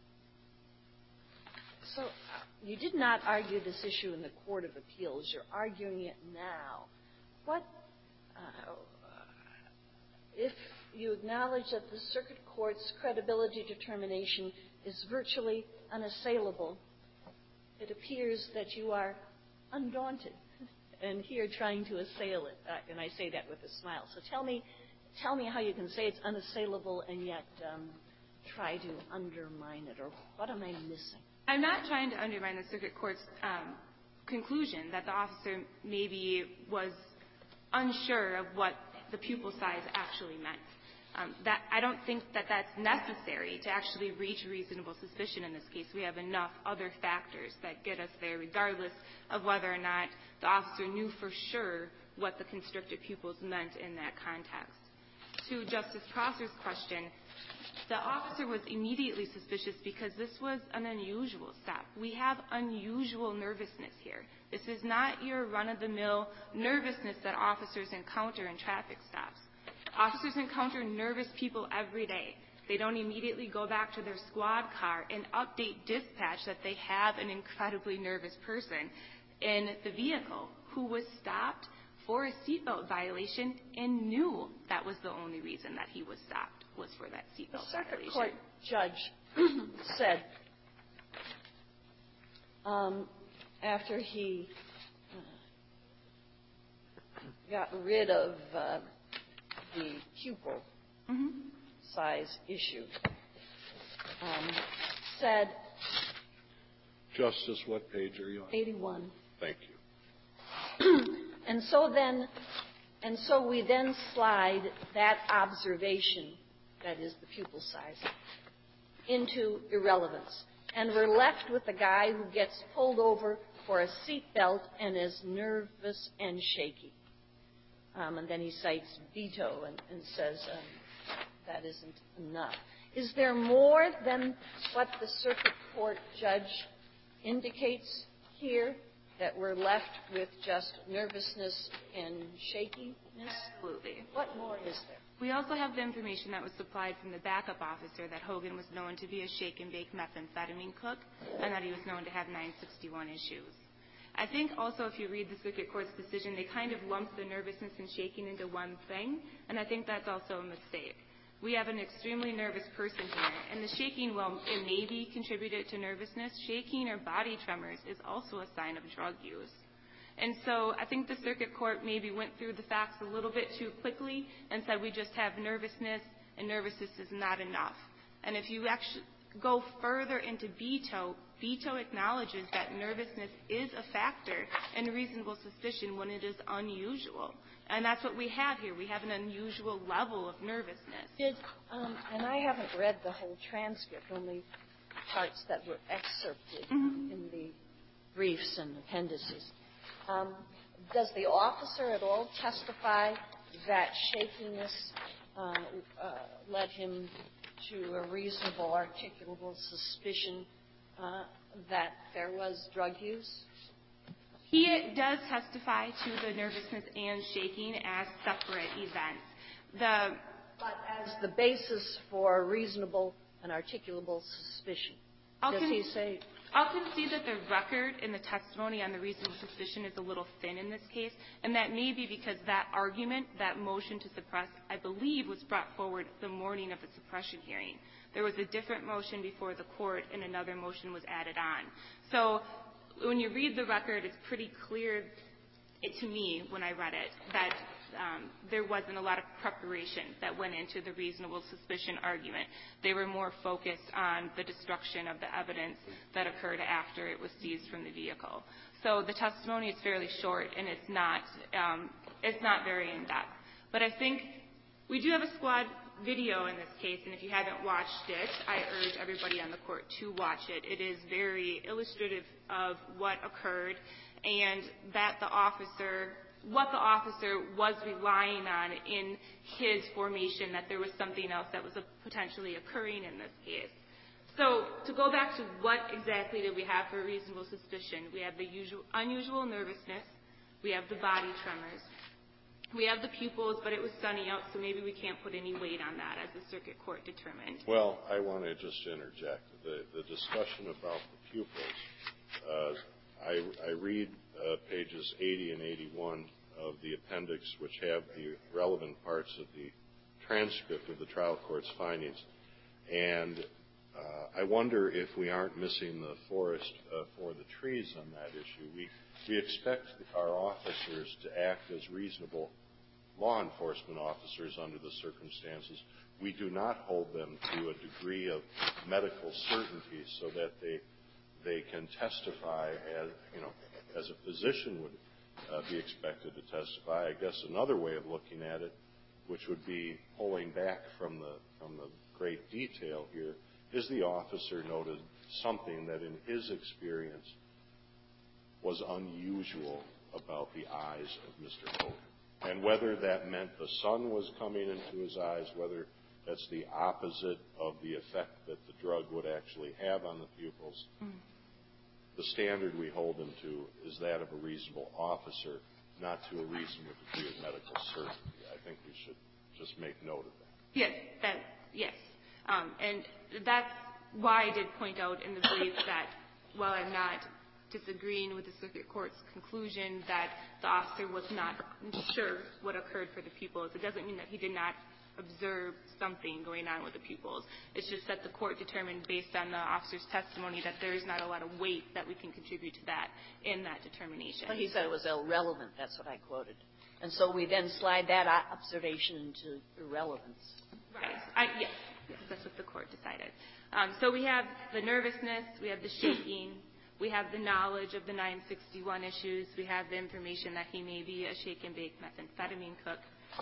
so uh, you did not argue this issue in the Court of Appeals. You're arguing it now. What, uh, if you acknowledge that the Circuit Court's credibility determination is virtually unassailable, it appears that you are undaunted and here trying to assail it. Uh, and I say that with a smile. So tell me, tell me how you can say it's unassailable and yet um, try to undermine it, or what am I missing? I'm not trying to undermine the Circuit Court's um, conclusion that the officer maybe was unsure of what the pupil size actually meant. Um, that I don't think that that's necessary to actually reach reasonable suspicion in this case. We have enough other factors that get us there, regardless of whether or not the officer knew for sure what the constricted pupils meant in that context. To Justice Prosser's question, the officer was immediately suspicious because this was an unusual stop. We have unusual nervousness here. This is not your run-of-the-mill nervousness that officers encounter in traffic stops. Officers encounter nervous people every day. They don't immediately go back to their squad car and update dispatch that they have an incredibly nervous person in the vehicle. who was stopped for a seatbelt violation and knew that was the only reason that he was stopped, was for that seatbelt violation. The circuit court judge said, um, after he uh, got rid of uh, the pupil Mm-hmm. size issue, um, said, Justice, what page are you on? eighty-one. Thank you. And so then, and so we then slide that observation, that is the pupil size, into irrelevance. And we're left with a guy who gets pulled over for a seatbelt and is nervous and shaky. Um, and then he cites veto and, and says um, that isn't enough. Is there more than what the circuit court judge indicates here, that we're left with just nervousness and shakiness? Absolutely. What more is there? We also have the information that was supplied from the backup officer that Hogan was known to be a shake-and-bake methamphetamine cook and that he was known to have nine sixty-one issues. I think also if you read the circuit court's decision, they kind of lump the nervousness and shaking into one thing, and I think that's also a mistake. We have an extremely nervous person here, and the shaking, well, it may be contributed to nervousness. Shaking or body tremors is also a sign of drug use. And so I think the circuit court maybe went through the facts a little bit too quickly and said we just have nervousness, and nervousness is not enough. And if you actually go further into veto, veto acknowledges that nervousness is a factor in reasonable suspicion when it is unusual. And that's what we have here. We have an unusual level of nervousness. Did, um, and I haven't read the whole transcript, only parts that were excerpted Mm-hmm. in the briefs and appendices. Um, does the officer at all testify that shakiness uh, uh, led him to a reasonable, articulable suspicion uh, that there was drug use? He does testify to the nervousness and shaking as separate events. The, but as the basis for reasonable and articulable suspicion. I'll Does con- he say? I'll concede that the record and the testimony on the reasonable suspicion is a little thin in this case, and that may be because that argument, that motion to suppress, I believe was brought forward the morning of the suppression hearing. There was a different motion before the court, and another motion was added on. So when you read the record, it's pretty clear it, to me, when I read it, that um, there wasn't a lot of preparation that went into the reasonable suspicion argument. They were more focused on the destruction of the evidence that occurred after it was seized from the vehicle. So the testimony is fairly short, and it's not um, it's not very in-depth. But I think we do have a squad video in this case, and if you haven't watched it, I urge everybody on the court to watch it. It is very illustrative of what occurred and that the officer, what the officer was relying on in his formation, that there was something else that was potentially occurring in this case. So to go back to what exactly did we have for reasonable suspicion, we have the usual, unusual nervousness, we have the body tremors, we have the pupils, but it was sunny out, so maybe we can't put any weight on that, as the circuit court determined. Well, I want to just interject. The, the discussion about the pupils, uh, I, I read uh, pages eighty and eighty-one of the appendix, which have the relevant parts of the transcript of the trial court's findings, and uh, I wonder if we aren't missing the forest uh, for the trees on that issue. We, we expect our officers to act as reasonable law enforcement officers under the circumstances. We do not hold them to a degree of medical certainty so that they they can testify as, you know, as a physician would uh, be expected to testify. I guess another way of looking at it, which would be pulling back from the from the great detail here, is the officer noted something that in his experience was unusual about the eyes of Mister Hogan. And whether that meant the sun was coming into his eyes, whether that's the opposite of the effect that the drug would actually have on the pupils, mm. the standard we hold him to is that of a reasonable officer, not to a reasonable degree of medical certainty. I think we should just make note of that. Yes, that, yes. Um, and that's why I did point out in the brief that while I'm not disagreeing with the circuit court's conclusion that the officer was not sure what occurred for the pupils. It doesn't mean that he did not observe something going on with the pupils. It's just that the court determined, based on the officer's testimony, that there is not a lot of weight that we can contribute to that in that determination. Well, he said it was irrelevant. That's what I quoted. And so we then slide that observation into irrelevance. Right. I, yes. Yes, that's what the court decided. Um, so we have the nervousness, we have the shaking, we have the knowledge of the nine sixty-one issues, we have the information that he may be a shake-and-bake methamphetamine cook.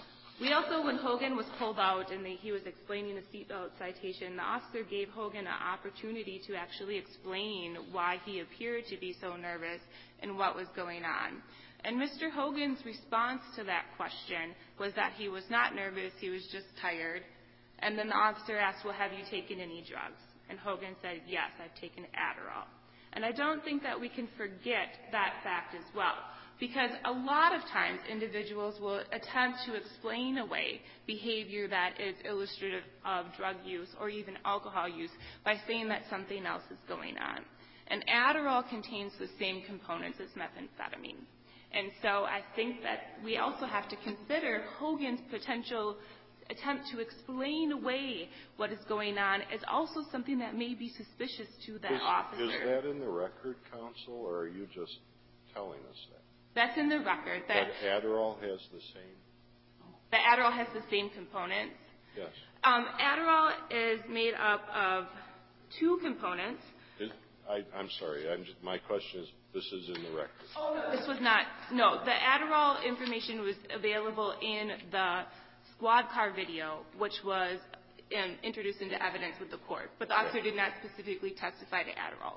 We also, when Hogan was pulled out and the, he was explaining the seatbelt citation, the officer gave Hogan an opportunity to actually explain why he appeared to be so nervous and what was going on. And Mister Hogan's response to that question was that he was not nervous, he was just tired. And then the officer asked, well, have you taken any drugs? And Hogan said, yes, I've taken Adderall. And I don't think that we can forget that fact as well, because a lot of times individuals will attempt to explain away behavior that is illustrative of drug use or even alcohol use by saying that something else is going on. And Adderall contains the same components as methamphetamine. And so I think that we also have to consider Hogan's potential attempt to explain away what is going on is also something that may be suspicious to that is, officer. Is that in the record, counsel, or are you just telling us that? That's in the record. That, that Adderall has the same? The Adderall has the same components. Yes. Um, Adderall is made up of two components. Is, I, I'm sorry. I'm just, my question is, this is in the record. Oh, no. This was not. No, the Adderall information was available in the squad car video, which was um, introduced into evidence with the court. But the officer did not specifically testify to Adderall,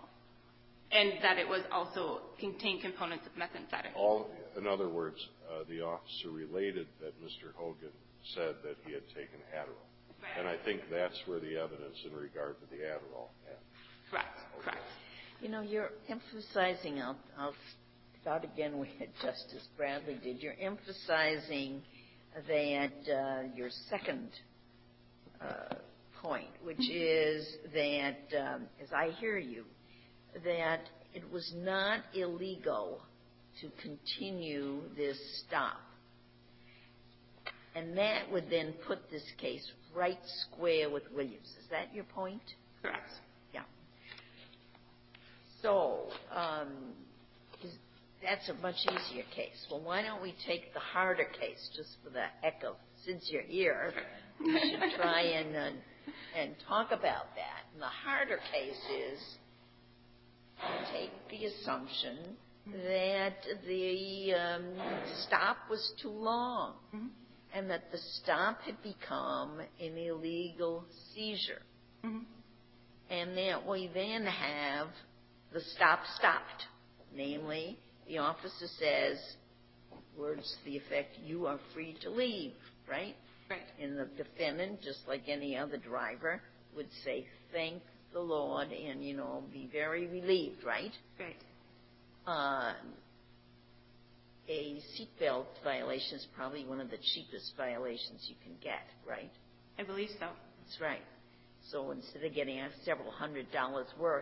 and that it was also contained components of methamphetamine. All, in other words, uh, the officer related that Mister Hogan said that he had taken Adderall. Right. And I think that's where the evidence in regard to the Adderall is. Correct. Okay. Correct. You know, you're emphasizing, I'll, I'll start again where Justice Bradley did, you're emphasizing that uh, your second uh, point, which is that, um, as I hear you, that it was not illegal to continue this stop. And that would then put this case right square with Williams. Is that your point? Correct. Yeah. So, um, is, that's a much easier case. Well, why don't we take the harder case, just for the heck of, since you're here, we should try and, uh, and talk about that. And the harder case is, take the assumption that the um, stop was too long, Mm-hmm. and that the stop had become an illegal seizure. Mm-hmm. And that we then have the stop stopped. Namely, the officer says, words to the effect, you are free to leave, right? Right. And the defendant, just like any other driver, would say, thank the Lord, and, you know, be very relieved, right? Right. Uh, a seatbelt violation is probably one of the cheapest violations you can get, right? I believe so. That's right. So instead of getting a several hundred dollars worth,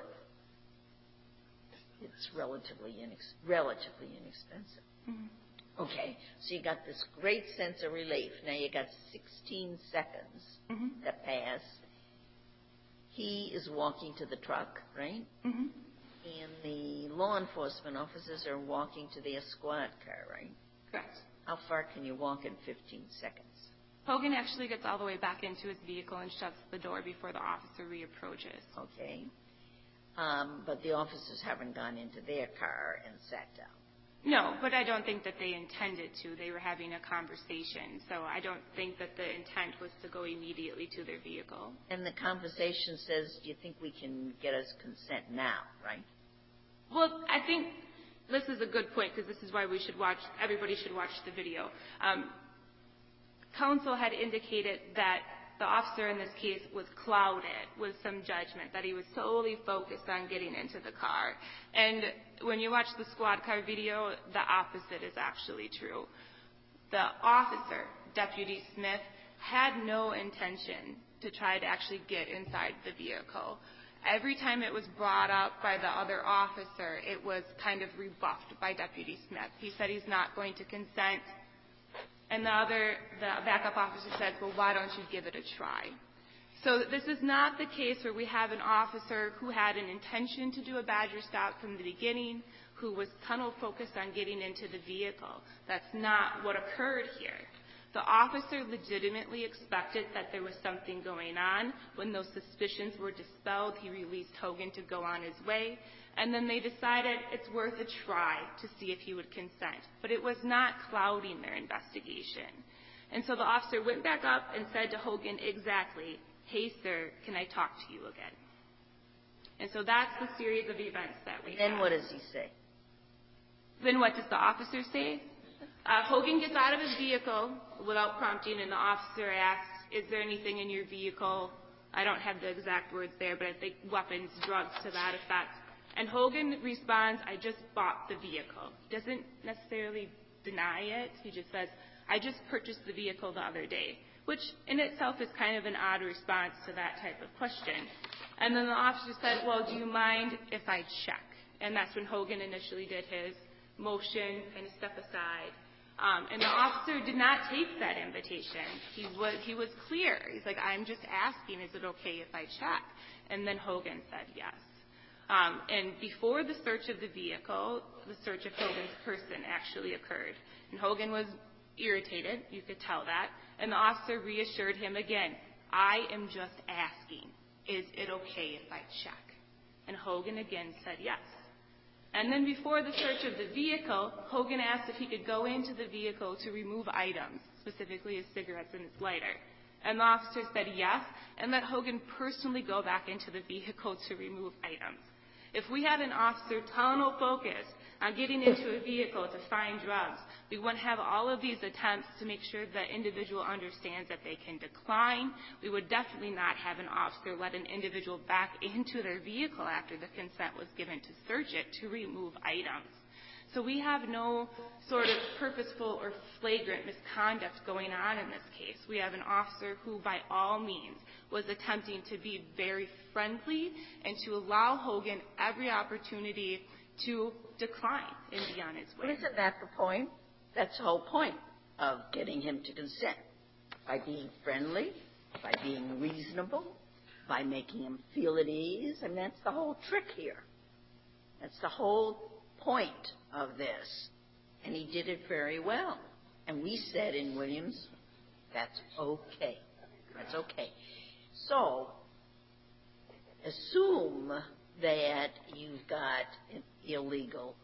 it's relatively inex- relatively inexpensive. Mm-hmm. Okay, so you got this great sense of relief. Now you got sixteen seconds Mm-hmm. that pass. He is walking to the truck, right? Mm-hmm. And the law enforcement officers are walking to their squad car, right? Correct. How far can you walk in fifteen seconds? Hogan actually gets all the way back into his vehicle and shuts the door before the officer reapproaches. Okay. Um, but the officers haven't gone into their car and sat down. No, but I don't think that they intended to. They were having a conversation, so I don't think that the intent was to go immediately to their vehicle. And the conversation says, do you think we can get us consent now, right? Well, I think this is a good point, because this is why we should watch, everybody should watch the video. Um, counsel had indicated that the officer in this case was clouded with some judgment, that he was solely focused on getting into the car. And when you watch the squad car video, the opposite is actually true. The officer, Deputy Smith, had no intention to try to actually get inside the vehicle. every time it was brought up by the other officer, it was kind of rebuffed by Deputy Smith. He said he's not going to consent. And the other, the backup officer said, well, why don't you give it a try? So this is not the case where we have an officer who had an intention to do a Badger stop from the beginning, who was tunnel focused on getting into the vehicle. That's not what occurred here. The officer legitimately expected that there was something going on. When those suspicions were dispelled, he released Hogan to go on his way. And then they decided it's worth a try to see if he would consent. But it was not clouding their investigation. And so the officer went back up and said to Hogan exactly, hey, sir, can I talk to you again? And so that's the series of events that we Then have. what does he say? Then what does the officer say? Uh, Hogan gets out of his vehicle without prompting, and the officer asks, is there anything in your vehicle? I don't have the exact words there, but I think weapons, drugs, to that effect. And Hogan responds, I just bought the vehicle. He doesn't necessarily deny it. He just says, I just purchased the vehicle the other day, which in itself is kind of an odd response to that type of question. And then the officer said, well, do you mind if I check? And that's when Hogan initially did his motion, kind of step aside. Um, and the officer did not take that invitation. He was, he was clear. He's like, I'm just asking, is it okay if I check? And then Hogan said yes. Um, and before the search of the vehicle, the search of Hogan's person actually occurred. And Hogan was irritated. You could tell that. And the officer reassured him again, I am just asking, is it okay if I check? And Hogan again said yes. And then before the search of the vehicle, Hogan asked if he could go into the vehicle to remove items, specifically his cigarettes and his lighter. And the officer said yes, and let Hogan personally go back into the vehicle to remove items. If we had an officer tunnel focused on getting into a vehicle to find drugs, we wouldn't have all of these attempts to make sure that individual understands that they can decline. We would definitely not have an officer let an individual back into their vehicle after the consent was given to search it to remove items. So we have no sort of purposeful or flagrant misconduct going on in this case. We have an officer who, by all means, was attempting to be very friendly and to allow Hogan every opportunity to decline and be on his way. Well, isn't that the point? That's the whole point of getting him to consent. By being friendly, by being reasonable, by making him feel at ease. I mean, that's the whole trick here. That's the whole point of this. And he did it very well. And we said in Williams, that's okay. That's okay. So, assume that you've got an illegal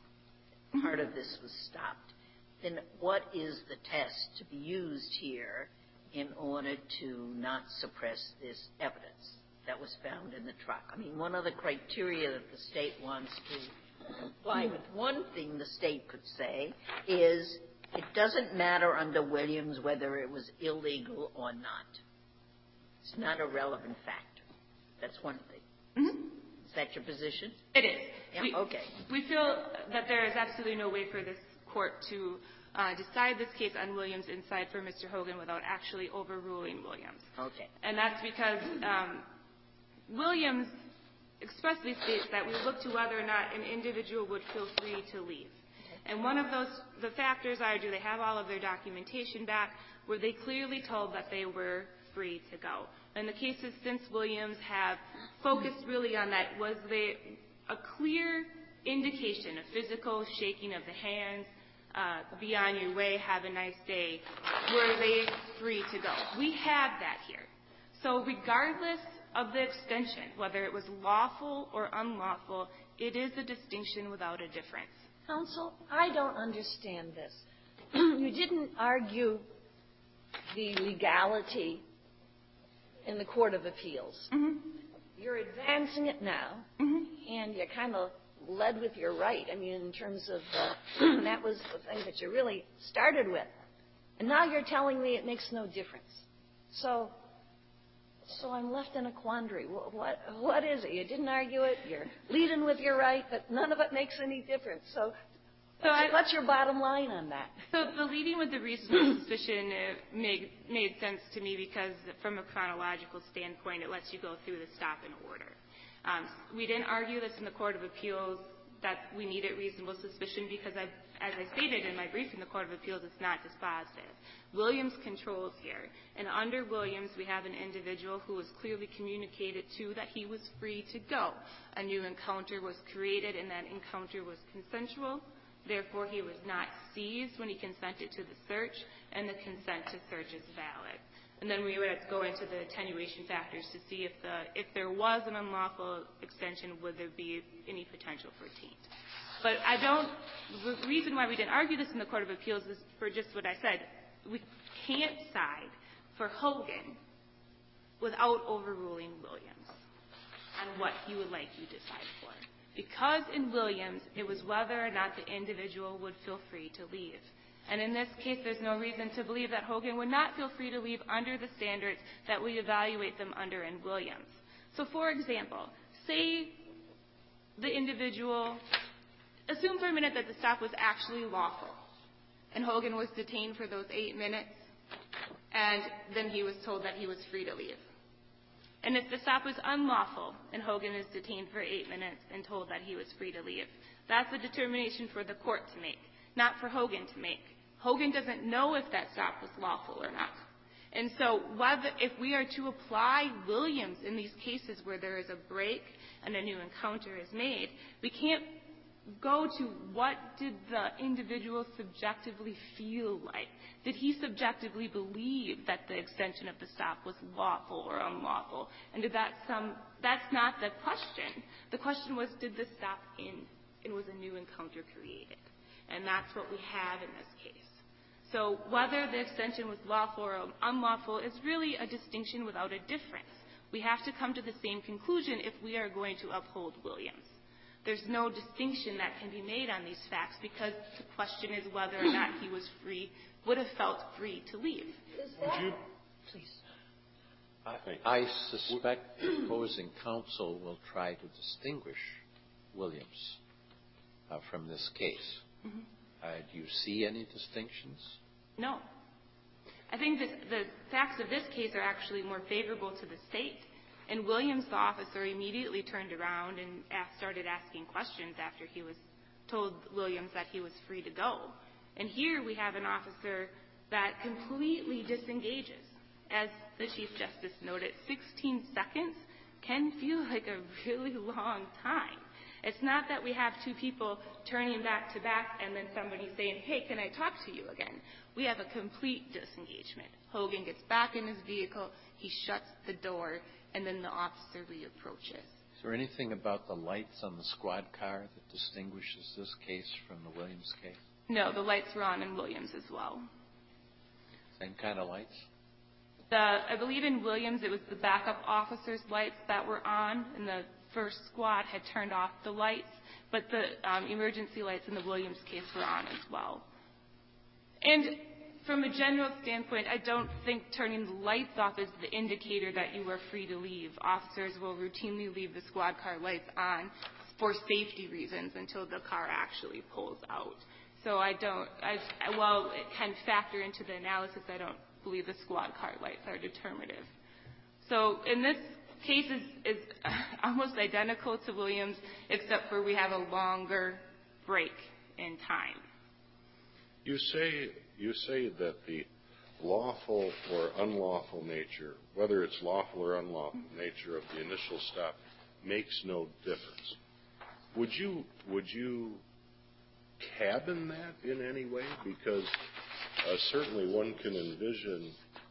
part of this was stopped. Then what is the test to be used here in order to not suppress this evidence that was found in the truck? I mean, one of the criteria that the state wants to comply with, one thing the state could say is it doesn't matter under Williams whether it was illegal or not. It's not a relevant factor. That's one thing. Mm-hmm. Is that your position? It is. Yeah, we, okay. We feel that there is absolutely no way for this court to uh, decide this case on Williams inside for Mister Hogan without actually overruling Williams. Okay. And that's because um, Williams expressly states that we look to whether or not an individual would feel free to leave. And one of those, the factors are, do they have all of their documentation back? Were they clearly told that they were free to go? And the cases since Williams have focused really on that. Was there a clear indication, a physical shaking of the hands, uh, be on your way, have a nice day? Were they free to go? We have that here. So regardless of the extension, whether it was lawful or unlawful, it is a distinction without a difference. Counsel, I don't understand this. You didn't argue the legality in the Court of Appeals. Mm-hmm. You're advancing it now, Mm-hmm. and you kind of led with your right. I mean, in terms of uh, that was the thing that you really started with. And now you're telling me it makes no difference. So, so I'm left in a quandary. What, what, what is it? You didn't argue it. You're leading with your right, but none of it makes any difference. So, So I, what's your bottom line on that? So the leading with the reasonable suspicion uh, made, made sense to me because from a chronological standpoint, it lets you go through the stop and order. Um, we didn't argue this in the Court of Appeals that we needed reasonable suspicion because, I, as I stated in my brief in the Court of Appeals, it's not dispositive. Williams controls here. And under Williams, we have an individual who was clearly communicated to that he was free to go. A new encounter was created, and that encounter was consensual. Therefore, he was not seized when he consented to the search, and the consent to search is valid. And then we would go into the attenuation factors to see if the if there was an unlawful extension, would there be any potential for taint. But I don't – the reason why we didn't argue this in the Court of Appeals is for just what I said. We can't side for Hogan without overruling Williams on what he would like you to decide for. Because in Williams, it was whether or not the individual would feel free to leave. And in this case, there's no reason to believe that Hogan would not feel free to leave under the standards that we evaluate them under in Williams. So, for example, say the individual – assume for a minute that the stop was actually lawful, and Hogan was detained for those eight minutes, and then he was told that he was free to leave. And if the stop was unlawful and Hogan is detained for eight minutes and told that he was free to leave, that's a determination for the court to make, not for Hogan to make. Hogan doesn't know if that stop was lawful or not. And so whether, if we are to apply Williams in these cases where there is a break and a new encounter is made, we can't go to what did the individual subjectively feel like. Did he subjectively believe that the extension of the stop was lawful or unlawful? And did that some – that's not the question. The question was, did the stop end and was a new encounter created? And that's what we have in this case. So whether the extension was lawful or unlawful is really a distinction without a difference. We have to come to the same conclusion if we are going to uphold Williams. There's no distinction that can be made on these facts because the question is whether or not he was free, would have felt free to leave. Would you please? I, I suspect the opposing counsel will try to distinguish Williams uh, from this case. Mm-hmm. Uh, do you see any distinctions? No. I think that the facts of this case are actually more favorable to the state. And Williams, the officer, immediately turned around and asked, started asking questions after he was told Williams that he was free to go. And here we have an officer that completely disengages. As the Chief Justice noted, sixteen seconds can feel like a really long time. It's not that we have two people turning back to back and then somebody saying, hey, can I talk to you again? We have a complete disengagement. Hogan gets back in his vehicle, he shuts the door, and then the officer reapproaches. Is there anything about the lights on the squad car that distinguishes this case from the Williams case? No, the lights were on in Williams as well. Same kind of lights? The, I believe in Williams it was the backup officer's lights that were on, and the first squad had turned off the lights, but the um, emergency lights in the Williams case were on as well. And from a general standpoint, I don't think turning the lights off is the indicator that you are free to leave. Officers will routinely leave the squad car lights on for safety reasons until the car actually pulls out. So I don't, I, while it can factor into the analysis, I don't believe the squad car lights are determinative. So in this case is, is almost identical to Williams, except for we have a longer break in time. You say you say that the lawful or unlawful nature, whether it's lawful or unlawful nature of the initial stop, makes no difference. Would you would you cabin that in any way? Because uh, certainly one can envision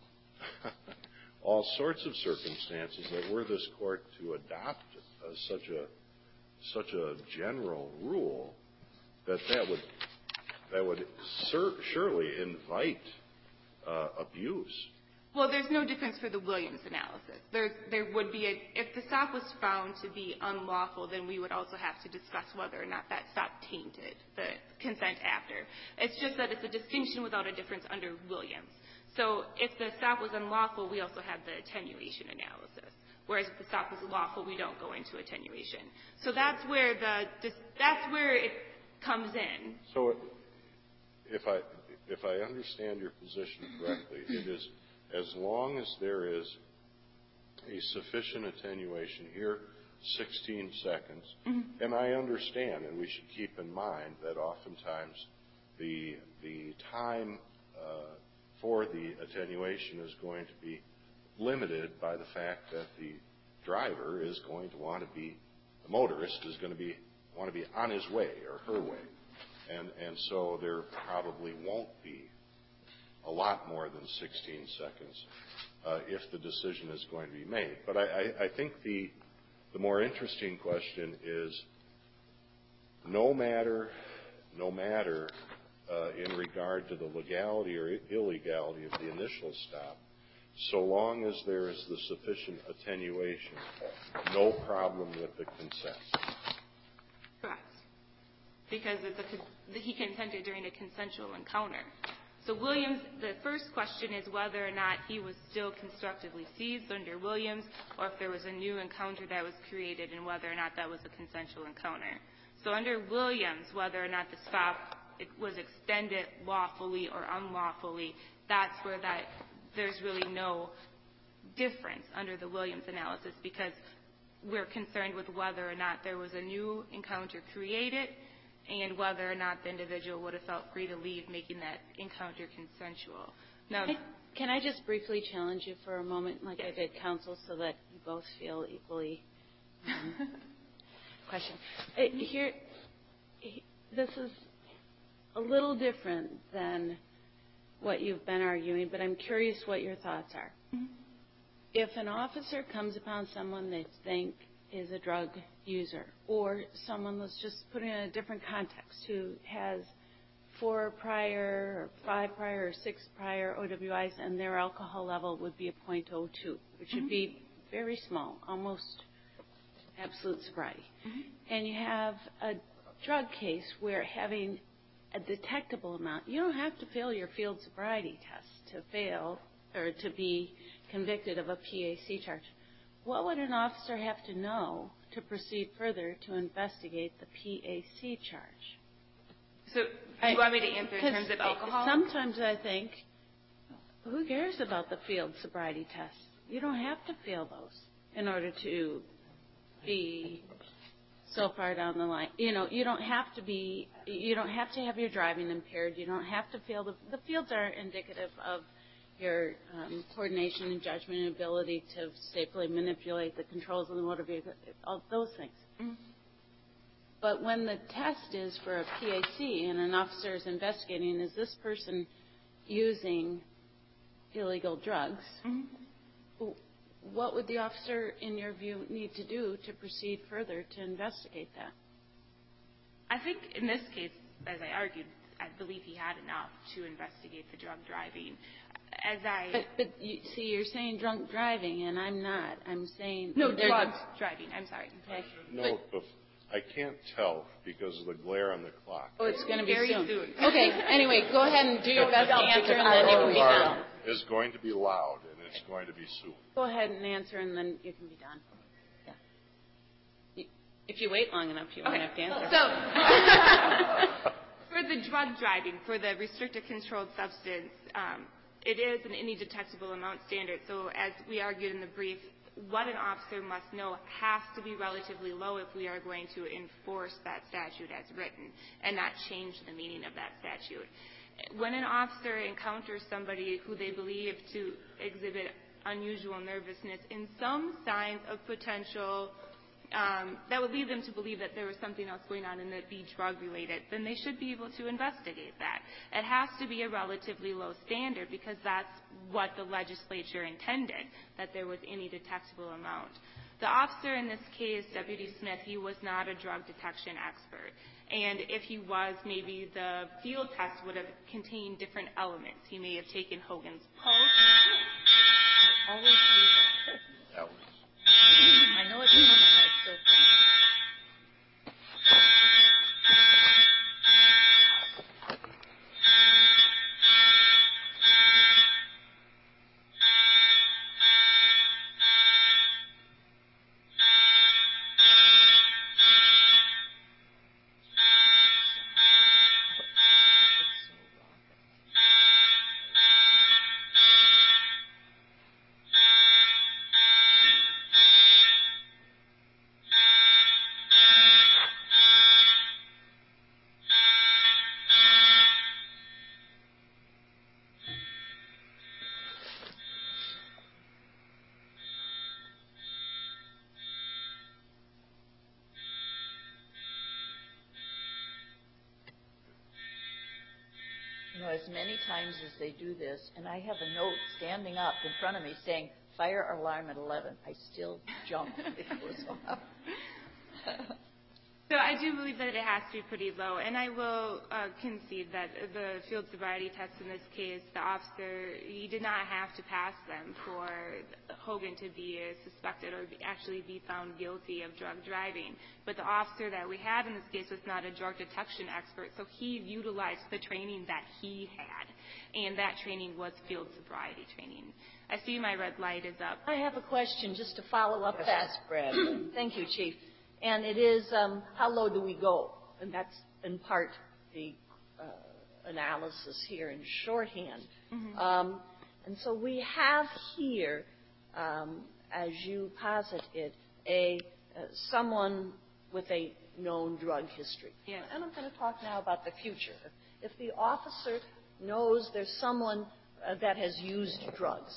all sorts of circumstances that were this court to adopt uh, such a such a general rule that that would that would sur- surely invite uh, abuse. Well, there's no difference for the Williams analysis. There's, there would be a, if the stop was found to be unlawful, then we would also have to discuss whether or not that stop tainted the consent after. It's just that it's a distinction without a difference under Williams. So if the stop was unlawful, we also have the attenuation analysis. Whereas if the stop was lawful, we don't go into attenuation. So that's where the that's where it comes in. So if I if I understand your position correctly, it is as long as there is a sufficient attenuation here, sixteen seconds. Mm-hmm. And I understand, and we should keep in mind that oftentimes the the time uh, for the attenuation is going to be limited by the fact that the driver is going to want to be, the motorist is going to be want to be on his way or her way, and and so there probably won't be a lot more than sixteen seconds uh, if the decision is going to be made. But I, I, I think the the more interesting question is, no matter no matter uh, in regard to the legality or illegality of the initial stop, so long as there is the sufficient attenuation, no problem with the consent. Correct. Because it's a, he consented during a consensual encounter. So Williams, the first question is whether or not he was still constructively seized under Williams, or if there was a new encounter that was created and whether or not that was a consensual encounter. So under Williams, whether or not the stop it was extended lawfully or unlawfully, that's where that there's really no difference under the Williams analysis, because we're concerned with whether or not there was a new encounter created and whether or not the individual would have felt free to leave, making that encounter consensual. Now, can I just briefly challenge you for a moment, like yes. I did counsel, so that you both feel equally um, questioned? Uh, here, this is a little different than what you've been arguing, but I'm curious what your thoughts are. Mm-hmm. If an officer comes upon someone they think is a drug user, or someone, let's just put it in a different context, who has four prior, or five prior, or six prior O W Is, and their alcohol level would be a point oh two, which mm-hmm. would be very small, almost absolute sobriety. Mm-hmm. And you have a drug case where having a detectable amount, you don't have to fail your field sobriety test to fail or to be convicted of a P A C charge. What would an officer have to know to proceed further to investigate the P A C charge? So do you want me to answer in terms of alcohol? Sometimes I think, who cares about the field sobriety tests? You don't have to fail those in order to be so far down the line. You know, you don't have to be, you don't have to have your driving impaired. You don't have to fail. The, the fields are indicative of your um, coordination and judgment and ability to safely manipulate the controls of the motor vehicle, all those things. Mm-hmm. But when the test is for a P A C and an officer is investigating, is this person using illegal drugs, mm-hmm. what would the officer, in your view, need to do to proceed further to investigate that? I think in this case, as I argued, I believe he had enough to investigate the drug driving. As I but, but you, see, you're saying drunk driving, and I'm not. I'm saying no drug driving. I'm sorry. Okay. No, but I can't tell because of the glare on the clock. Oh, it's going to be very soon. soon. Okay. Anyway, go ahead and do your best to answer, and then you can be done. Is going to be loud, and it's going to be soon. Go ahead and answer, and then you can be done. Yeah. If you wait long enough, you won't okay. have to answer. So, for the drug driving, for the restricted controlled substance, um, it is an any detectable amount standard. So as we argued in the brief, what an officer must know has to be relatively low if we are going to enforce that statute as written and not change the meaning of that statute. When an officer encounters somebody who they believe to exhibit unusual nervousness and some signs of potential Um, that would lead them to believe that there was something else going on and that be drug-related, then they should be able to investigate that. It has to be a relatively low standard because that's what the legislature intended, that there was any detectable amount. The officer in this case, Deputy Smith, he was not a drug detection expert. And if he was, maybe the field test would have contained different elements. He may have taken Hogan's pulse. I always do that. That was I know it's coming. I still think. as many times as they do this, and I have a note standing up in front of me saying, fire alarm at eleven, I still jump if it goes off. So I do believe that it has to be pretty low, and I will uh, concede that the field sobriety tests in this case, the officer, he did not have to pass them for Hogan to be suspected or be, actually be found guilty of drug driving. But the officer that we had in this case was not a drug detection expert, so he utilized the training that he had, and that training was field sobriety training. I see my red light is up. I have a question just to follow up Yes, that. Brad. Thank you, Chief. And it is, um, how low do we go? And that's in part the uh, analysis here in shorthand. Mm-hmm. Um, and so we have here, um, as you posit it, a uh, someone with a known drug history. Yes. And I'm going to talk now about the future. If the officer knows there's someone uh, that has used drugs,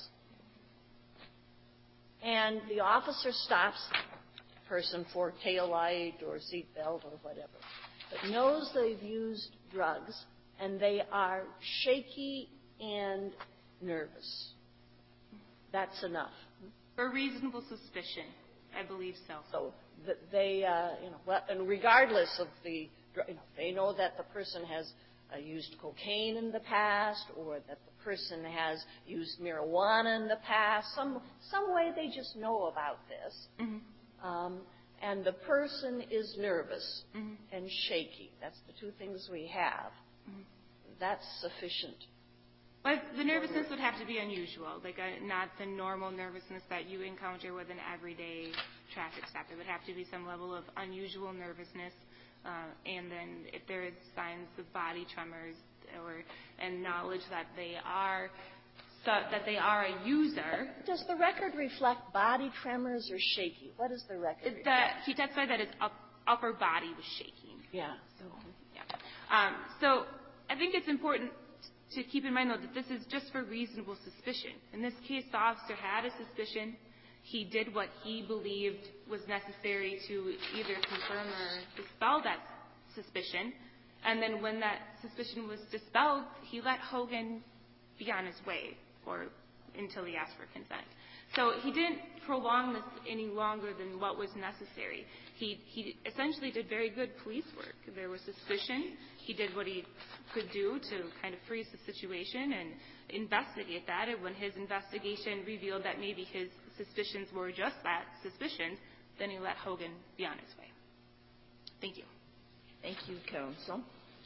and the officer stops person for tail light or seat belt or whatever, but knows they've used drugs and they are shaky and nervous. That's enough. For reasonable suspicion, I believe so. So that they, uh, you know, well, and regardless of the, you know, they know that the person has uh, used cocaine in the past, or that the person has used marijuana in the past. Some some way they just know about this. Mm-hmm. Um, and the person is nervous mm-hmm. and shaky. That's the two things we have. Mm-hmm. That's sufficient. But the nervousness would have to be unusual, like a, not the normal nervousness that you encounter with an everyday traffic stop. There would have to be some level of unusual nervousness, uh, and then if there is signs of body tremors or and knowledge that they are So that they are a user. Does the record reflect body tremors or shaky? What is the record reflect? That he testified that his up, upper body was shaking. Yeah. So, yeah. Um, so I think it's important to keep in mind, though, that this is just for reasonable suspicion. In this case, the officer had a suspicion. He did what he believed was necessary to either confirm or dispel that suspicion. And then when that suspicion was dispelled, he let Hogan be on his way, or until he asked for consent. So he didn't prolong this any longer than what was necessary. He, he essentially did very good police work. There was suspicion. He did what he could do to kind of freeze the situation and investigate that. And when his investigation revealed that maybe his suspicions were just that, suspicions, then he let Hogan be on his way. Thank you. Thank you, counsel.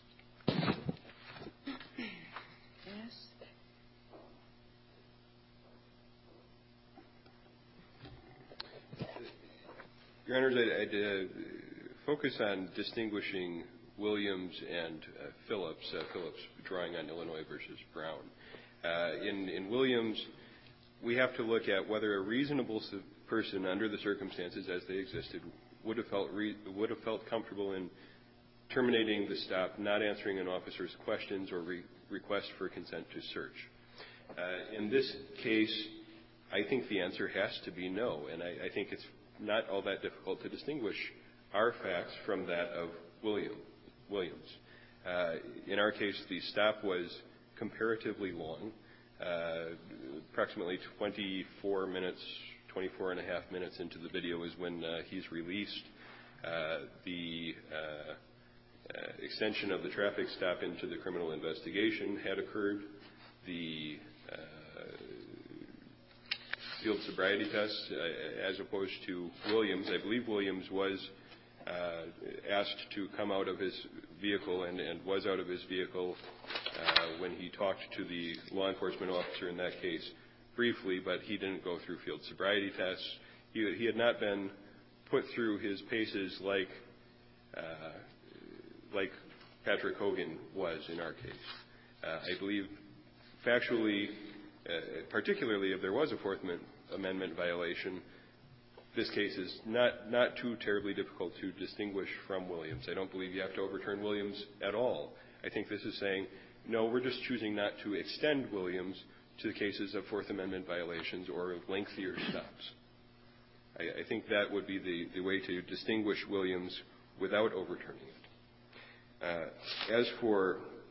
Yes. Your Honors, I'd, I'd uh, focus on distinguishing Williams and uh, Phillips, uh, Phillips drawing on Illinois versus Brown. Uh, in, in Williams, we have to look at whether a reasonable person under the circumstances as they existed would have felt re- would have felt comfortable in terminating the stop, not answering an officer's questions or re- request for consent to search. Uh, in this case, I think the answer has to be no, and I, I think it's not all that difficult to distinguish our facts from that of William, Williams. Uh, in our case, the stop was comparatively long, uh, approximately twenty-four minutes, twenty-four and a half minutes into the video is when uh, he's released. Uh, the uh, uh, extension of the traffic stop into the criminal investigation had occurred. The uh, field sobriety test, uh, as opposed to Williams, I believe Williams was uh, asked to come out of his vehicle and, and was out of his vehicle uh, when he talked to the law enforcement officer in that case briefly, but he didn't go through field sobriety tests. He, he had not been put through his paces like uh, like Patrick Hogan was in our case. Uh, I believe factually, uh, particularly if there was a Fourth Amendment violation, this case is not, not too terribly difficult to distinguish from Williams. I don't believe you have to overturn Williams at all. I think this is saying, no, we're just choosing not to extend Williams to the cases of Fourth Amendment violations or lengthier stops. I, I think that would be the, the way to distinguish Williams without overturning it. Uh, as for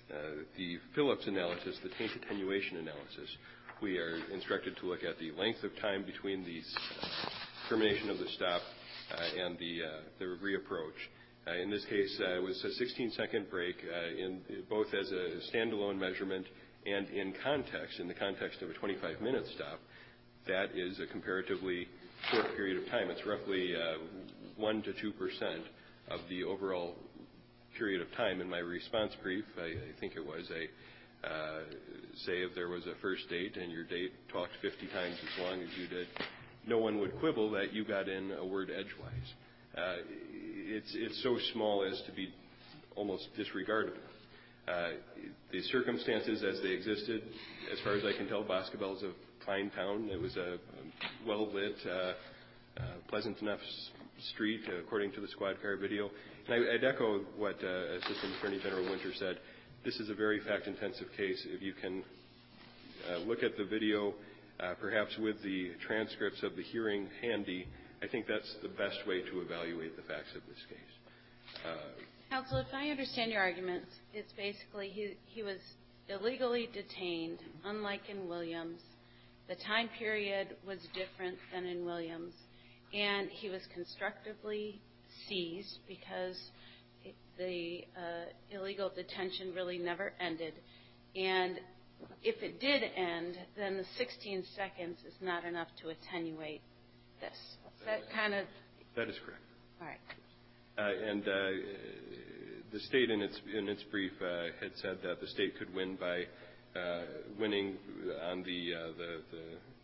Uh, the Phillips analysis, the taint attenuation analysis, we are instructed to look at the length of time between the uh, termination of the stop uh, and the, uh, the reapproach. Uh, in this case, uh, it was a sixteen-second break, uh, in both as a standalone measurement and in context, in the context of a twenty-five minute stop. That is a comparatively short period of time. It's roughly uh, one to two percent of the overall period of time. In my response brief, I, I think it was a uh, say if there was a first date and your date talked fifty times as long as you did, no one would quibble that you got in a word edgewise. Uh, it's it's so small as to be almost disregardable. Uh, the circumstances as they existed, as far as I can tell, Boscobel is a fine town. It was a well-lit, uh, uh, pleasant enough s- street, uh, according to the squad car video. And I, I'd echo what uh, Assistant Attorney General Winter said. This is a very fact-intensive case. If you can uh, look at the video, uh, perhaps with the transcripts of the hearing handy, I think that's the best way to evaluate the facts of this case. Uh, Counsel, if I understand your arguments, it's basically he, he was illegally detained, unlike in Williams. The time period was different than in Williams, and he was constructively seized because it, the uh, illegal detention really never ended. And if it did end, then the sixteen seconds is not enough to attenuate this. Is that kind of... That is correct. All right. Uh, and uh, the state, in its in its brief, uh, had said that the state could win by uh, winning on the, uh, the the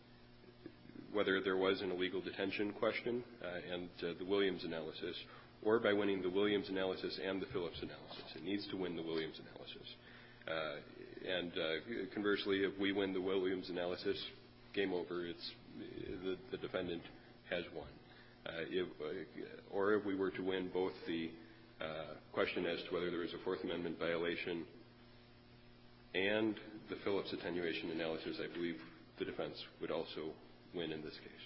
whether there was an illegal detention question uh, and uh, the Williams analysis, or by winning the Williams analysis and the Phillips analysis. It needs to win the Williams analysis. Uh, and uh, conversely, if we win the Williams analysis, game over. It's the, the defendant has won. Uh, if, uh, or if we were to win both the uh, question as to whether there was a Fourth Amendment violation and the Phillips attenuation analysis, I believe the defense would also win in this case.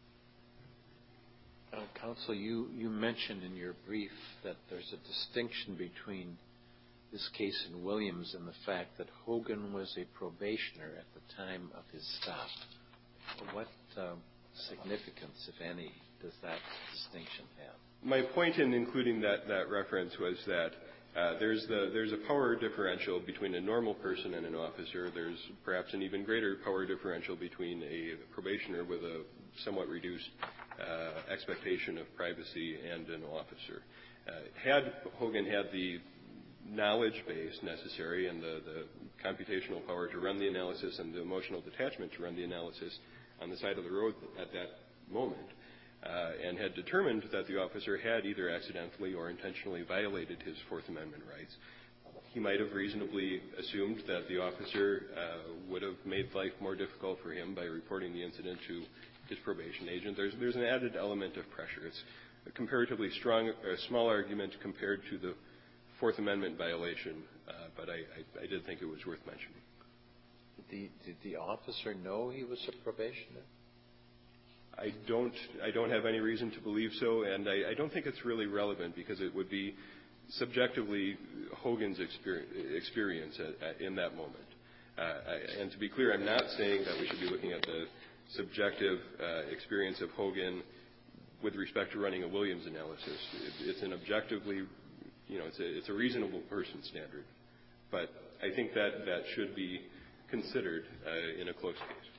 Uh, Counsel, you, you mentioned in your brief that there's a distinction between this case and Williams and the fact that Hogan was a probationer at the time of his stop. What um, significance, if any, does that distinction have? My point in including that, that reference was that uh, there's, the, there's a power differential between a normal person and an officer. There's perhaps an even greater power differential between a probationer with a somewhat reduced uh, expectation of privacy and an officer. Uh, had Hogan had the knowledge base necessary and the, the computational power to run the analysis and the emotional detachment to run the analysis on the side of the road at that moment, uh, and had determined that the officer had either accidentally or intentionally violated his Fourth Amendment rights, he might have reasonably assumed that the officer uh, would have made life more difficult for him by reporting the incident to his probation agent. There's, there's an added element of pressure. It's a comparatively strong, a small argument compared to the Fourth Amendment violation, uh, but I, I, I did think it was worth mentioning. Did the, did the officer know he was a probationer? I don't, I don't have any reason to believe so, and I, I don't think it's really relevant because it would be subjectively Hogan's experience, experience at, at, in that moment. Uh, I, and to be clear, I'm not saying that we should be looking at the subjective uh, experience of Hogan with respect to running a Williams analysis. It, it's an objectively, you know, it's a, it's a reasonable person standard. But I think that that should be considered uh, in a close case.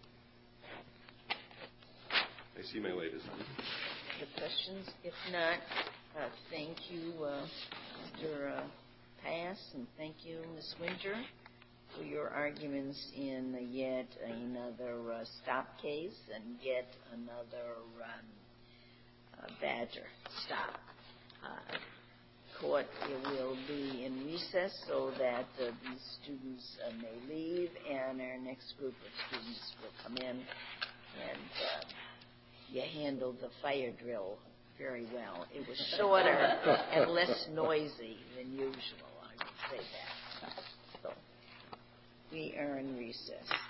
I see my light is on. The questions? If not, uh, thank you, uh, Mister Uh, Pass, and thank you, Miz Winter, for your arguments in yet another uh, stop case and yet another um, uh, Badger stop. Uh, court will be in recess so that uh, these students uh, may leave, and our next group of students will come in. And uh, you handled the fire drill very well. It was shorter and less noisy than usual, I would say that. So we are in recess.